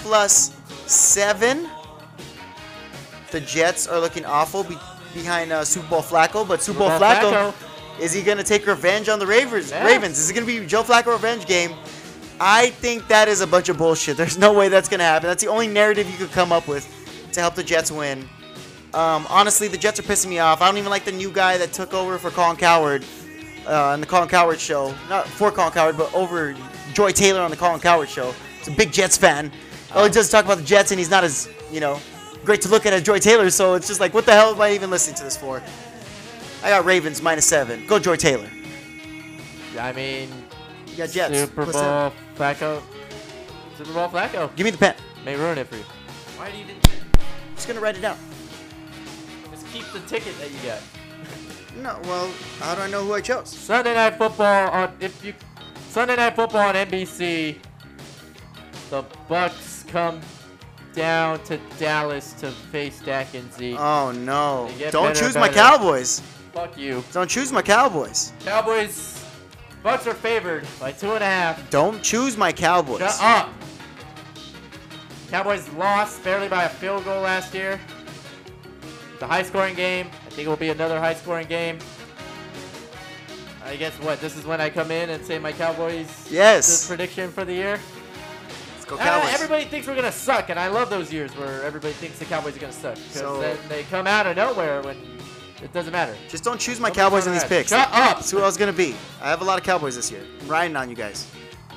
Speaker 1: +7. The Jets are looking awful behind Super Bowl Flacco, but Super Bowl Flacco, is he going to take revenge on the Ravens?
Speaker 2: Yeah.
Speaker 1: Ravens, is it going to be Joe Flacco revenge game? I think that is a bunch of bullshit. There's no way that's going to happen. That's the only narrative you could come up with to help the Jets win. Honestly, the Jets are pissing me off. I don't even like the new guy that took over for Colin Cowherd on the Colin Cowherd show. Not for Colin Cowherd, but over Joy Taylor on the Colin Cowherd show. He's a big Jets fan. All he does is talk about the Jets, and he's not as, great to look at as Joy Taylor. So it's just like, what the hell am I even listening to this for? I got Ravens -7. Go Joy Taylor.
Speaker 2: I mean,
Speaker 1: You got Jets.
Speaker 2: Super Bowl Flacco. Super Bowl Flacco.
Speaker 1: Give me the pen.
Speaker 2: May ruin it for you. Why do you
Speaker 1: I'm just going to write it down.
Speaker 2: just keep the ticket that you got?
Speaker 1: No, well, how do I know who I chose?
Speaker 2: Sunday Night Football on NBC. The Bucks come down to Dallas to face Dak and Zeke.
Speaker 1: Oh, no.
Speaker 2: They get
Speaker 1: Don't
Speaker 2: better
Speaker 1: choose
Speaker 2: and
Speaker 1: my
Speaker 2: better.
Speaker 1: Cowboys.
Speaker 2: Fuck you.
Speaker 1: Don't choose my Cowboys.
Speaker 2: Bucks are favored by 2.5.
Speaker 1: Don't choose my Cowboys.
Speaker 2: Shut up. Cowboys lost barely by a field goal last year. It's a high-scoring game. I think it will be another high-scoring game. I guess what? This is when I come in and say my Cowboys
Speaker 1: Yes.
Speaker 2: prediction for the year.
Speaker 1: Let's go Cowboys.
Speaker 2: Everybody thinks we're gonna suck, and I love those years where everybody thinks the Cowboys are gonna suck because
Speaker 1: So-
Speaker 2: then they come out of nowhere when it doesn't matter.
Speaker 1: Just don't choose my
Speaker 2: Nobody
Speaker 1: Cowboys in
Speaker 2: knows
Speaker 1: these
Speaker 2: that.
Speaker 1: picks.
Speaker 2: Shut up.
Speaker 1: That's who I was going to be. I have a lot of Cowboys this year. I'm riding on you guys.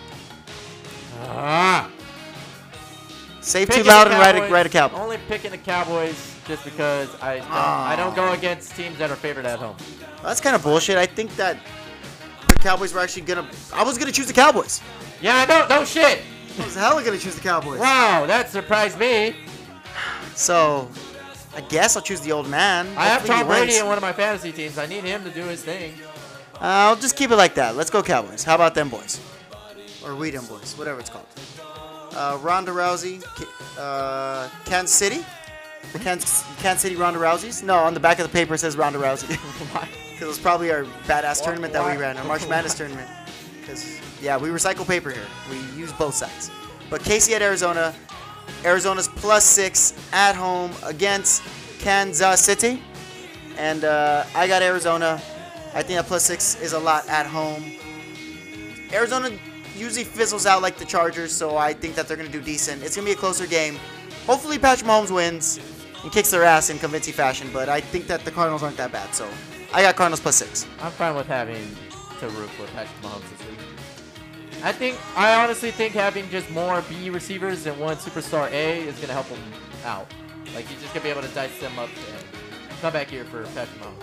Speaker 1: Save too
Speaker 2: Picking
Speaker 1: loud
Speaker 2: the
Speaker 1: and
Speaker 2: Cowboys,
Speaker 1: write a Cowboy.
Speaker 2: Only picking the Cowboys just because I don't go against teams that are favored at home.
Speaker 1: That's kind of bullshit. I think that the Cowboys were actually going to... I was going to choose the Cowboys.
Speaker 2: Yeah, I know. No shit.
Speaker 1: I was hella going to choose the Cowboys.
Speaker 2: Wow, that surprised me.
Speaker 1: So, I guess I'll choose the old man.
Speaker 2: I have
Speaker 1: Hopefully he
Speaker 2: Tom Brady
Speaker 1: wins.
Speaker 2: in one of my fantasy teams. I need him to do his thing.
Speaker 1: I'll just keep it like that. Let's go Cowboys. How about them boys? Or we them boys, whatever it's called. Ronda Rousey, Kansas City. The Kansas City Ronda Rouseys. No, on the back of the paper it says Ronda Rousey. Because it was probably our badass tournament that we ran, our March Madness tournament. Because, yeah, we recycle paper here. We use both sides. But Casey at Arizona. Arizona's +6 at home against Kansas City. And I got Arizona. I think that +6 is a lot at home. Arizona usually fizzles out like the Chargers, so I think that they're going to do decent. It's going to be a closer game. Hopefully Patrick Mahomes wins and kicks their ass in convincing fashion, but I think that the Cardinals aren't that bad, so I got Cardinals +6.
Speaker 2: I'm fine with having to root for Patrick Mahomes this week. I honestly think having just more B receivers and one superstar A is going to help him out. Like, he's just going to be able to dice them up and come back here for Patrick Mahomes.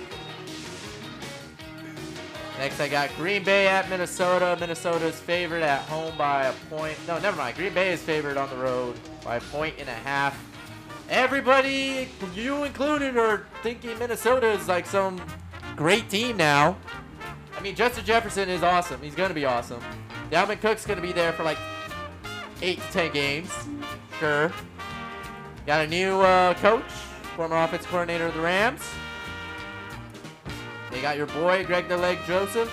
Speaker 2: Next, I got Green Bay at Minnesota. Minnesota's favored at home by a point. No, never mind. Green Bay is favored on the road by 1.5. Everybody, you included, are thinking Minnesota is like some great team now. I mean, Justin Jefferson is awesome. He's going to be awesome. Dalvin Cook's going to be there for like 8 to 10 games. Sure. Got a new coach, former offensive coordinator of the Rams. They got your boy, Greg the Leg Joseph.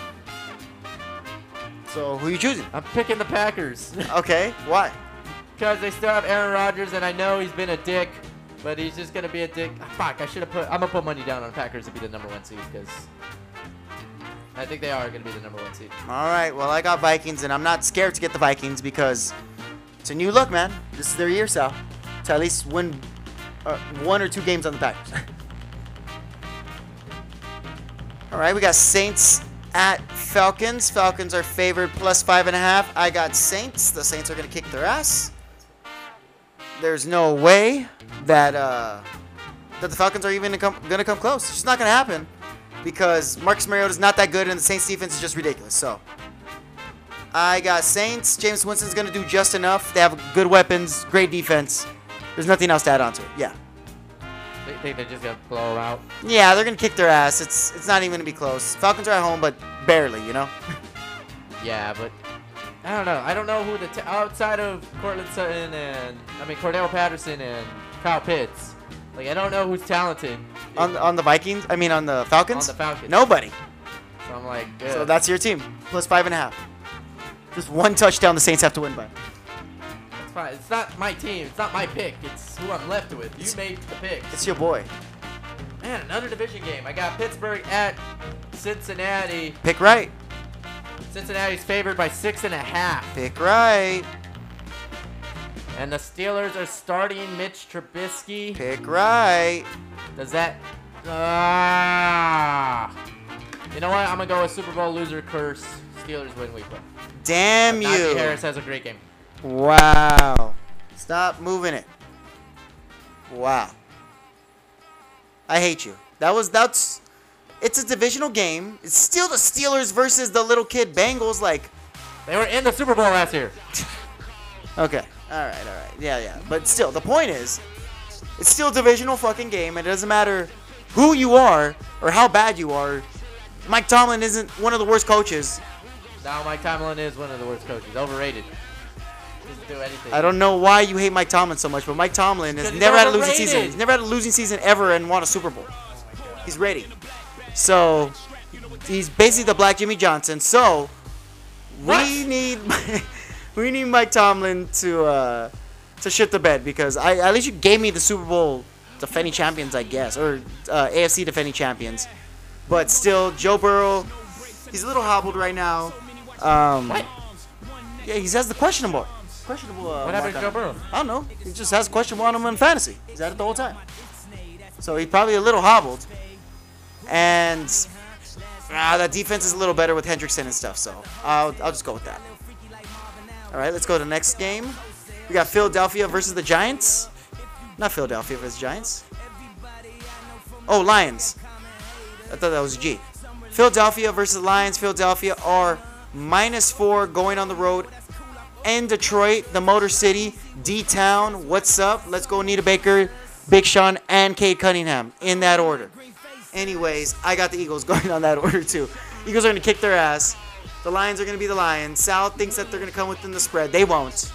Speaker 1: So who are you choosing?
Speaker 2: I'm picking the Packers.
Speaker 1: Okay, why?
Speaker 2: Because they still have Aaron Rodgers, and I know he's been a dick, but he's just going to be a dick. Fuck, I'm going to put money down on Packers to be the #1 seed, because I think they are going to be the #1 seed.
Speaker 1: All right, well, I got Vikings, and I'm not scared to get the Vikings because it's a new look, man. This is their year, Sal, to at least win 1 or 2 games on the Packers. All right, we got Saints at Falcons. Falcons are favored +5.5. I got Saints. The Saints are going to kick their ass. There's no way that the Falcons are even going to come close. It's just not going to happen because Marcus Mariota is not that good, and the Saints defense is just ridiculous. So I got Saints. James Winston's going to do just enough. They have good weapons, great defense. There's nothing else to add on to it. Yeah.
Speaker 2: They think they're just gonna blow them out.
Speaker 1: Yeah, they're gonna kick their ass. It's not even gonna be close. Falcons are at home, but barely, you know.
Speaker 2: Yeah, but I don't know. I don't know who outside of Cordell Patterson and Kyle Pitts. Like, I don't know who's talented
Speaker 1: On the Vikings, I mean on the Falcons.
Speaker 2: on the Falcons.
Speaker 1: Nobody.
Speaker 2: So I'm like,
Speaker 1: So that's your team. Plus 5.5. Just one touchdown the Saints have to win by.
Speaker 2: that's fine. It's not my team. It's not my pick. It's who I'm left with. You made the pick.
Speaker 1: It's your boy.
Speaker 2: Man, another division game. I got Pittsburgh at Cincinnati.
Speaker 1: Pick right.
Speaker 2: Cincinnati's favored by 6.5.
Speaker 1: Pick right.
Speaker 2: And the Steelers are starting Mitch Trubisky.
Speaker 1: Pick right.
Speaker 2: Does that... You know what? I'm going to go with Super Bowl loser curse. Steelers win week 1.
Speaker 1: Damn
Speaker 2: Najee
Speaker 1: you.
Speaker 2: Harris has a great game.
Speaker 1: Wow. Stop moving it. Wow. I hate you. That's it's a divisional game. It's still the Steelers versus the little kid Bengals. Like,
Speaker 2: They were in the Super Bowl last year.
Speaker 1: okay. All right. Yeah. But still, the point is, it's still a divisional fucking game, and it doesn't matter who you are or how bad you are. Mike Tomlin isn't one of the worst coaches.
Speaker 2: Now Mike Tomlin is one of the worst coaches. Overrated. Doesn't do anything.
Speaker 1: I don't know why you hate Mike Tomlin so much, but Mike Tomlin has
Speaker 2: Because he's
Speaker 1: never had a losing season.
Speaker 2: overrated.
Speaker 1: He's never had a losing season ever and won a Super Bowl. He's ready. So, he's basically the Black Jimmy Johnson. So,
Speaker 2: What?
Speaker 1: we need Mike Tomlin to shit the bed, because at least you gave me the Super Bowl defending champions, I guess, or AFC defending champions. But still, Joe Burrow, he's a little hobbled right now.
Speaker 2: What?
Speaker 1: Yeah, he has the questionable.
Speaker 2: What happened to Joe Burrow?
Speaker 1: I don't know. He just has questionable on him in fantasy. He's had it the whole time. So he's probably a little hobbled. And that defense is a little better with Hendrickson and stuff. So I'll just go with that. All right, let's go to the next game. We got Philadelphia versus the Giants. Not Philadelphia versus Giants. Oh, Lions. I thought that was a G. Philadelphia versus Lions. Philadelphia are -4 going on the road. And Detroit, the Motor City, D-Town. What's up? Let's go Anita Baker, Big Sean, and Cade Cunningham in that order. Anyways, I got the Eagles going on that order too. Eagles are going to kick their ass. The Lions are going to be the Lions. Sal thinks that they're going to come within the spread. They won't.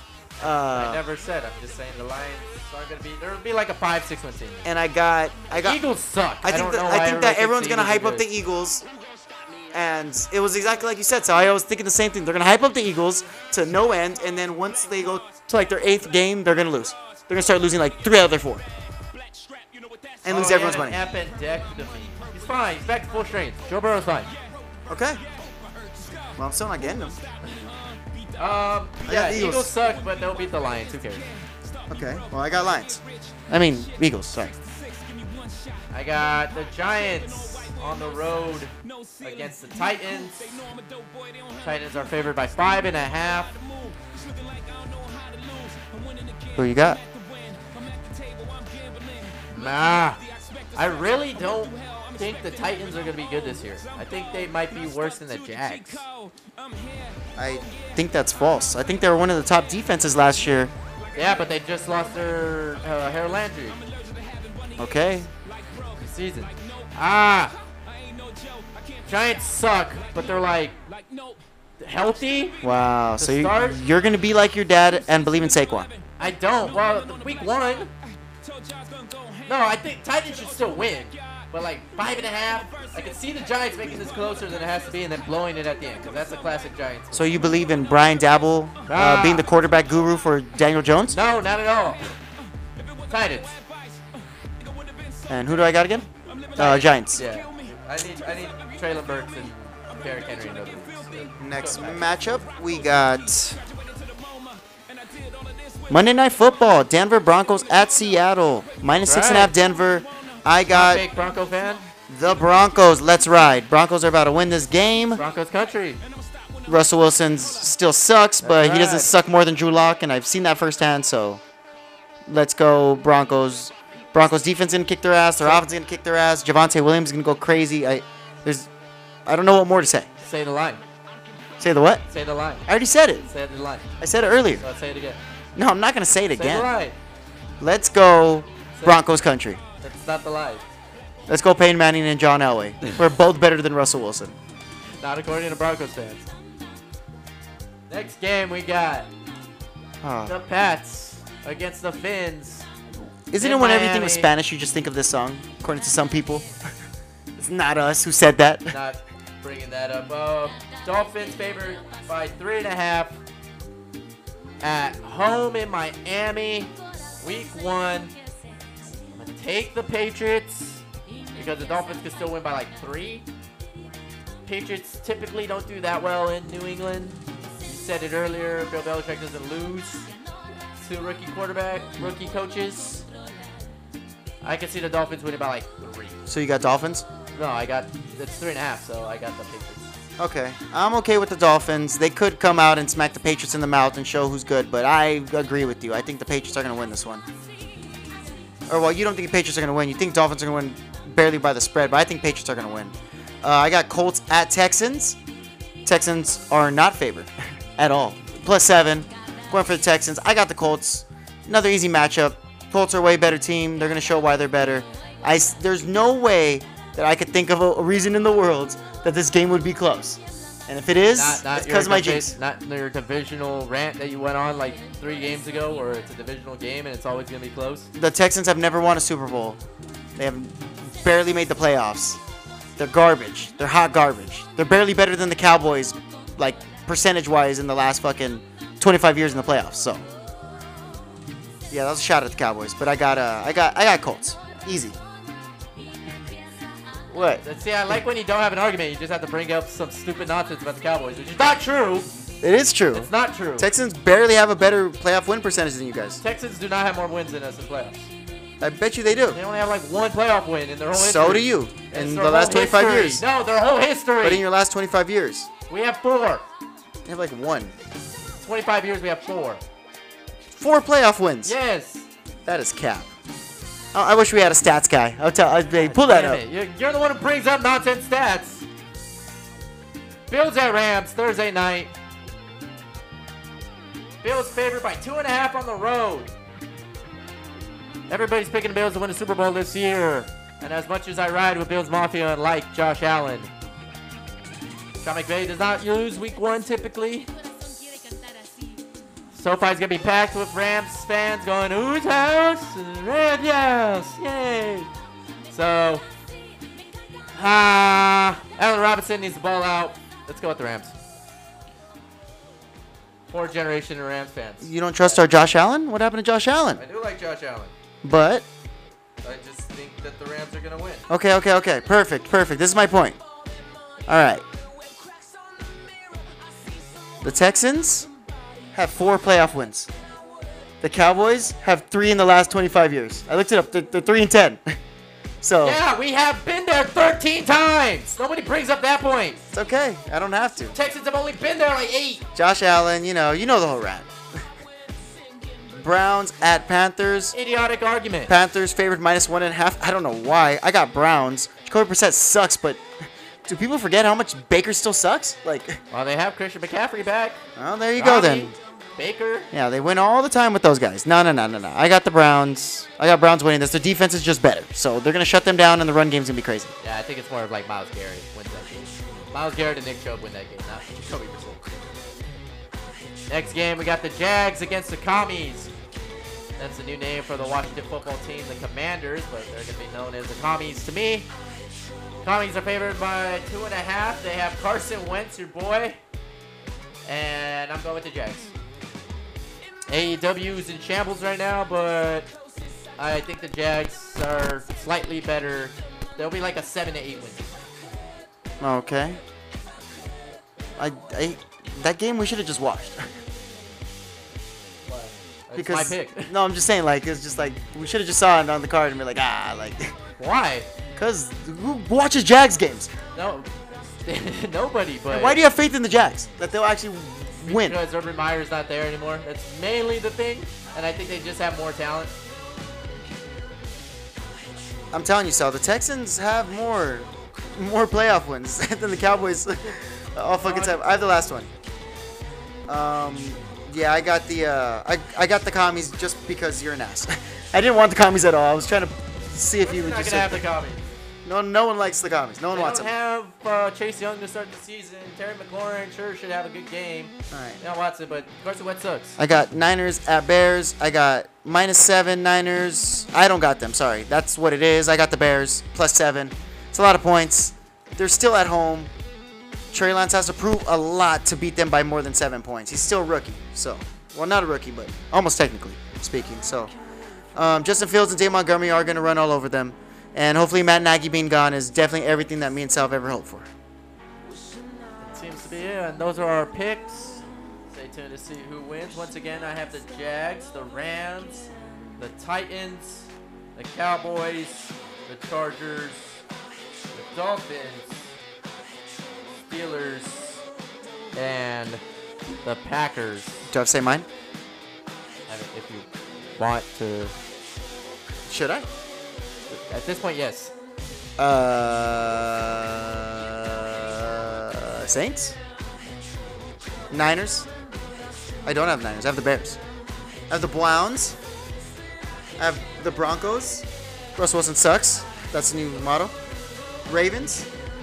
Speaker 2: I never said. I'm just saying the Lions aren't gonna be. There'll be like a 5-6 win team.
Speaker 1: And I got
Speaker 2: Eagles suck.
Speaker 1: I think that everyone's going to hype up the Eagles. And it was exactly like you said. So I was thinking the same thing. They're going to hype up the Eagles to no end. And then once they go to like their 8th game, they're going to lose. They're going to start losing like 3 out of their 4. And lose everyone's money.
Speaker 2: Appendectomy. He's fine. He's back to full strength. Joe Burrow's fine.
Speaker 1: Okay. Well, I'm still not getting them.
Speaker 2: Yeah,
Speaker 1: got the
Speaker 2: Eagles.
Speaker 1: Eagles.
Speaker 2: suck, but they'll beat the Lions. Who cares?
Speaker 1: Okay. Well, I got Lions. I mean, Eagles. Sorry.
Speaker 2: I got the Giants on the road against the Titans. Titans are favored by 5.5.
Speaker 1: Who you got?
Speaker 2: Nah. I really don't think the Titans are going to be good this year. I think they might be worse than the Jags.
Speaker 1: I think that's false. I think they were one of the top defenses last year.
Speaker 2: Yeah, but they just lost their Harold Landry
Speaker 1: Okay.
Speaker 2: this season. Giants suck, but they're like healthy.
Speaker 1: Wow.
Speaker 2: To
Speaker 1: So
Speaker 2: start?
Speaker 1: you're going to be like your dad and believe in Saquon.
Speaker 2: I don't. Well, week 1. No, I think Titans should still win. But like 5.5, I can see the Giants making this closer than it has to be and then blowing it at the end, because that's a classic Giants.
Speaker 1: So you believe in Brian Dabble being the quarterback guru for Daniel Jones?
Speaker 2: No, not at all. Titans.
Speaker 1: And who do I got again? Giants.
Speaker 2: Yeah. I need Traylon Burks and Derrick Henry.
Speaker 1: Next matchup, we got Monday Night Football. Denver Broncos at Seattle. -6.5
Speaker 2: Right.
Speaker 1: Denver. I got
Speaker 2: Big Bronco fan.
Speaker 1: the Broncos. Let's ride. Broncos are about to win this game.
Speaker 2: Broncos country.
Speaker 1: Russell Wilson still sucks, but he doesn't
Speaker 2: right.
Speaker 1: suck more than Drew Lock, and I've seen that firsthand. So let's go Broncos. Broncos defense gonna kick their ass. Their offense gonna kick their ass. Javonte Williams is gonna go crazy. I don't know what more to say.
Speaker 2: Say the line.
Speaker 1: Say the what?
Speaker 2: Say the line.
Speaker 1: I already said it.
Speaker 2: Say the line.
Speaker 1: I said it earlier.
Speaker 2: So say it again.
Speaker 1: No, I'm not gonna say it
Speaker 2: Say the
Speaker 1: again.
Speaker 2: line.
Speaker 1: Let's go Broncos country.
Speaker 2: Say not the life.
Speaker 1: Let's go Peyton Manning and John Elway. We're both better than Russell Wilson.
Speaker 2: Not according to Broncos fans. Next game we got the Pats against the Finns.
Speaker 1: Isn't
Speaker 2: in
Speaker 1: it when everything
Speaker 2: Miami.
Speaker 1: was Spanish, you just think of this song? According to some people. It's not us who said that.
Speaker 2: Not bringing that up. Dolphins favored by 3.5 at home in Miami, week 1. I'm gonna take the Patriots because the Dolphins could still win by like 3. Patriots typically don't do that well in New England. You said it earlier, Bill Belichick doesn't lose to rookie coaches. I can see the Dolphins winning by like 3.
Speaker 1: So you got Dolphins?
Speaker 2: No, it's 3.5, so I got the Patriots.
Speaker 1: Okay. I'm okay with the Dolphins. They could come out and smack the Patriots in the mouth and show who's good, but I agree with you. I think the Patriots are going to win this one. Or, well, you don't think the Patriots are going to win. You think Dolphins are going to win barely by the spread, but I think Patriots are going to win. I got Colts at Texans. Texans are not favored at all. +7. Going for the Texans. I got the Colts. Another easy matchup. Colts are a way better team. They're going to show why they're better. There's no way that I could think of a reason in the world that this game would be close. And if it is, it's because of my jinx.
Speaker 2: Not your divisional rant that you went on like 3 games ago, where it's a divisional game and it's always going to be close.
Speaker 1: The Texans have never won a Super Bowl. They have barely made the playoffs. They're garbage. They're hot garbage. They're barely better than the Cowboys, like percentage-wise, in the last fucking 25 years in the playoffs. So, yeah, that was a shot at the Cowboys. But I got Colts. Easy. What?
Speaker 2: See, I like when you don't have an argument. You just have to bring up some stupid nonsense about the Cowboys, which is not true.
Speaker 1: It is true.
Speaker 2: It's not true.
Speaker 1: Texans barely have a better playoff win percentage than you guys.
Speaker 2: Texans do not have more wins than us in playoffs.
Speaker 1: I bet you they do.
Speaker 2: They only have like 1 playoff win in their whole history.
Speaker 1: So do you. In the last 25 years.
Speaker 2: No, their whole history.
Speaker 1: But in your last 25 years.
Speaker 2: We have 4.
Speaker 1: You have like 1.
Speaker 2: 25 years, we have 4.
Speaker 1: 4 playoff wins.
Speaker 2: Yes.
Speaker 1: That is cap. Oh, I wish we had a stats guy. Pull that up.
Speaker 2: You're the one who brings up nonsense stats. Bills at Rams Thursday night. Bills favored by 2.5 on the road. Everybody's picking the Bills to win the Super Bowl this year. And as much as I ride with Bills Mafia and like Josh Allen, Sean McVay does not lose week 1 typically. SoFi's going to be packed with Rams fans going, whose house? Red house. Yay. So, Allen Robinson needs the ball out. Let's go with the Rams. 4th generation Rams fans.
Speaker 1: You don't trust our Josh Allen? What happened to Josh Allen?
Speaker 2: I do like Josh Allen.
Speaker 1: But?
Speaker 2: I just think that the Rams are going to win.
Speaker 1: Okay. Perfect. This is my point. All right. The Texans have 4 playoff wins. The Cowboys have 3 in the last 25 years. I looked it up. They're 3-10. So.
Speaker 2: Yeah, we have been there 13 times. Nobody brings up that point.
Speaker 1: It's okay. I don't have to.
Speaker 2: Texans have only been there like 8.
Speaker 1: Josh Allen, you know the whole rant. Browns at Panthers.
Speaker 2: Idiotic argument.
Speaker 1: Panthers favored -1.5. I don't know why. I got Browns. Jacoby Brissett sucks, but do people forget how much Baker still sucks? Like.
Speaker 2: Well, they have Christian McCaffrey back.
Speaker 1: Well, there you go then.
Speaker 2: Baker.
Speaker 1: Yeah, they win all the time with those guys. No. I got the Browns. I got Browns winning this. Their defense is just better. So they're going to shut them down, and the run game's going to be crazy.
Speaker 2: Yeah, I think it's more of like Myles Garrett wins that game. Myles Garrett and Nick Chubb win that game, not Jacoby Brissett. Next game, we got the Jags against the Commies. That's the new name for the Washington football team, the Commanders, but they're going to be known as the Commies to me. Commies are favored by 2.5. They have Carson Wentz, your boy. And I'm going with the Jags. AEW is in shambles right now, but I think the Jags are slightly better. They'll be like a 7 to 8 win.
Speaker 1: Okay. That game we should have just watched.
Speaker 2: Because my pick.
Speaker 1: No, I'm just saying, like, it's just like we should have just saw it on the card and be like, like.
Speaker 2: Why?
Speaker 1: Because who watches Jags games?
Speaker 2: No, nobody. But
Speaker 1: and why do you have faith in the Jags that they'll actually win?
Speaker 2: Because Urban Meyer's not there anymore. That's mainly the thing, and I think they just have more talent.
Speaker 1: I'm telling you, so the Texans have more playoff wins than the Cowboys all fucking time. I have the last one. Yeah, I got the I got the Commies just because you're an ass. I didn't want the Commies at all. I was trying to See if you
Speaker 2: We're
Speaker 1: would
Speaker 2: not
Speaker 1: just.
Speaker 2: gonna have the commies.
Speaker 1: No one likes the commies. No one
Speaker 2: They
Speaker 1: wants
Speaker 2: don't
Speaker 1: them.
Speaker 2: have Chase Young to start the season. Terry McLaurin sure should have a good game.
Speaker 1: All right.
Speaker 2: They don't watch it, but Carson Wentz sucks.
Speaker 1: I got Niners at Bears. I got -7 Niners. I don't got them. Sorry. That's what it is. I got the Bears +7. It's a lot of points. They're still at home. Trey Lance has to prove a lot to beat them by more than 7 points. He's still a rookie. So, well, not a rookie, but almost technically speaking. So, Justin Fields and Dave Montgomery are going to run all over them. And hopefully Matt Nagy being gone is definitely everything that me and Sal have ever hoped for.
Speaker 2: Seems to be it, and those are our picks. Stay tuned to see who wins. Once again, I have the Jags, the Rams, the Titans, the Cowboys, the Chargers, the Dolphins, Steelers, and the Packers.
Speaker 1: Do I have to say mine?
Speaker 2: If you want to.
Speaker 1: Should I?
Speaker 2: At this point, yes.
Speaker 1: Saints? Niners? I don't have Niners. I have the Bears. I have the Browns. I have the Broncos. Russell Wilson sucks. That's the new motto. Ravens.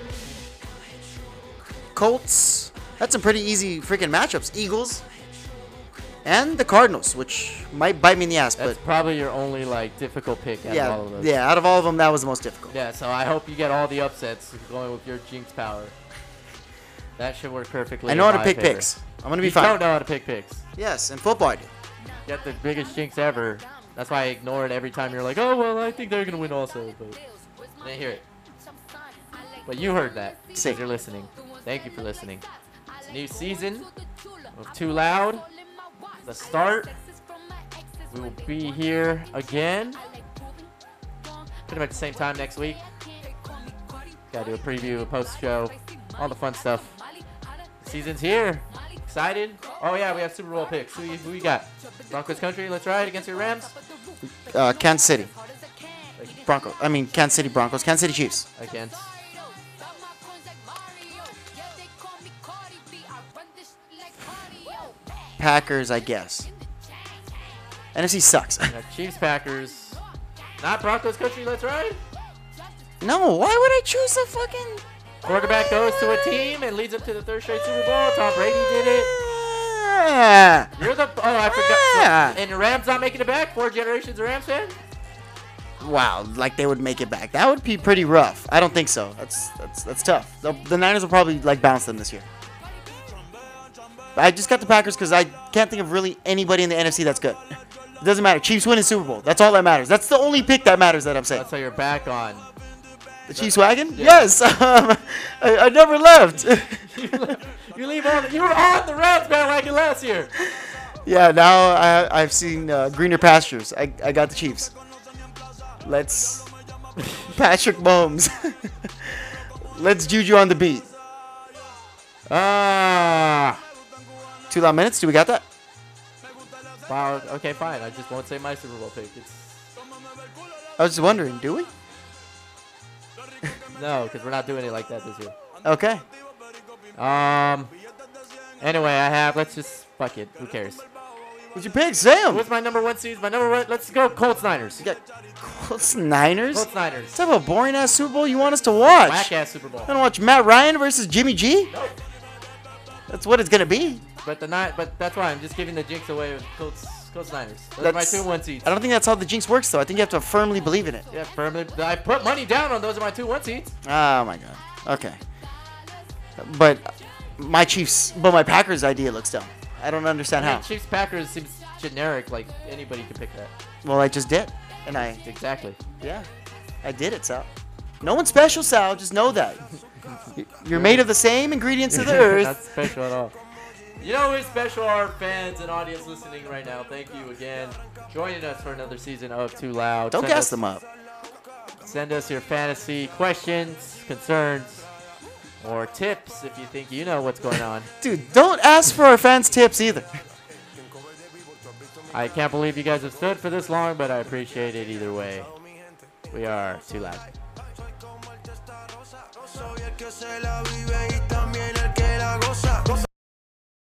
Speaker 1: Colts. That's some pretty easy freaking matchups. Eagles. And the Cardinals, which might bite me in the ass,
Speaker 2: That's
Speaker 1: but
Speaker 2: probably your only difficult pick out of all of those.
Speaker 1: yeah, out of all of them, that was the most difficult.
Speaker 2: Yeah, so I hope you get all the upsets going with your jinx power. That should work perfectly.
Speaker 1: I know how to
Speaker 2: in my
Speaker 1: pick
Speaker 2: favor.
Speaker 1: picks. I'm gonna be
Speaker 2: You
Speaker 1: fine.
Speaker 2: don't know how to pick picks.
Speaker 1: Yes, in football I do.
Speaker 2: Get the biggest jinx ever. That's why I ignore it every time you're like, oh, well, I think they're going to win also. But I didn't hear it. But you heard that because
Speaker 1: Sick.
Speaker 2: you're listening. Thank you for listening. It's a new season of Too Loud. The start. We will be here again. Pretty much the same time next week. Gotta do a preview, a post show, all the fun stuff. The season's here. Excited? Oh yeah, we have Super Bowl picks. Who we got? Broncos country. Let's ride against your Rams.
Speaker 1: Kansas City. Broncos. I mean, Kansas City Broncos. Kansas City Chiefs.
Speaker 2: Against.
Speaker 1: Packers, I guess. NFC sucks.
Speaker 2: Chiefs, Packers. Not Broncos country. Let's ride.
Speaker 1: No, why would I choose a fucking...
Speaker 2: Quarterback goes to a team and leads them to the third straight Super Bowl. Tom Brady did it.
Speaker 1: Yeah.
Speaker 2: You're the... Oh, I forgot. And the Rams not making it back? 4 generations of Rams fan?
Speaker 1: Wow, like they would make it back. That would be pretty rough. I don't think so. That's tough. The Niners will probably like bounce them this year. I just got the Packers because I can't think of really anybody in the NFC that's good. It doesn't matter. Chiefs win in Super Bowl. That's all that matters. That's the only pick that matters that I'm saying.
Speaker 2: That's how you're back on.
Speaker 1: The Chiefs wagon?
Speaker 2: Yeah.
Speaker 1: Yes. I never left.
Speaker 2: You leave on. You were on the Rams bandwagon last year.
Speaker 1: Yeah, now I've seen greener pastures. I got the Chiefs. Let's Patrick Mahomes. Let's Juju on the beat. 2 loud minutes. Do we got that?
Speaker 2: Wow. Okay, fine. I just won't say my Super Bowl pick.
Speaker 1: I was just wondering. Do we?
Speaker 2: No, because we're not doing it like that this year.
Speaker 1: Okay.
Speaker 2: Anyway, I have. Let's just fuck it. Who cares?
Speaker 1: What's your pick, Sam?
Speaker 2: What's my number 1 seed? My number 1. Let's go Colts Niners.
Speaker 1: You got Colts Niners?
Speaker 2: Colts Niners.
Speaker 1: What type of boring ass Super Bowl you want us to watch?
Speaker 2: Whack ass Super Bowl.
Speaker 1: You want to watch Matt Ryan versus Jimmy G?
Speaker 2: Nope.
Speaker 1: That's what it's gonna be.
Speaker 2: But that's why I'm just giving the jinx away with Colts Niners. Those are my 2 1 seeds.
Speaker 1: I don't think that's how the jinx works, though. I think you have to firmly believe in it.
Speaker 2: Yeah, firmly. I put money down on those are my 2 1 seeds.
Speaker 1: Oh my god. Okay. But my Packers idea looks dumb. I don't understand how.
Speaker 2: Chiefs Packers seems generic. Like anybody could pick that.
Speaker 1: Well, I just did, and
Speaker 2: Exactly.
Speaker 1: I did it, Sal. No one's special, Sal. Just know that. You're made of the same ingredients of the earth.
Speaker 2: Not special at all. You know who's special? Our fans and audience listening right now. Thank you again, joining us for another season of Too Loud.
Speaker 1: Don't gas them up.
Speaker 2: Send us your fantasy questions, concerns, or tips if you think you know what's going on.
Speaker 1: Dude, don't ask for our fans' tips either.
Speaker 2: I can't believe you guys have stood for this long, but I appreciate it either way. We are Too Loud.
Speaker 3: Soy el que se la vive y también el que la goza.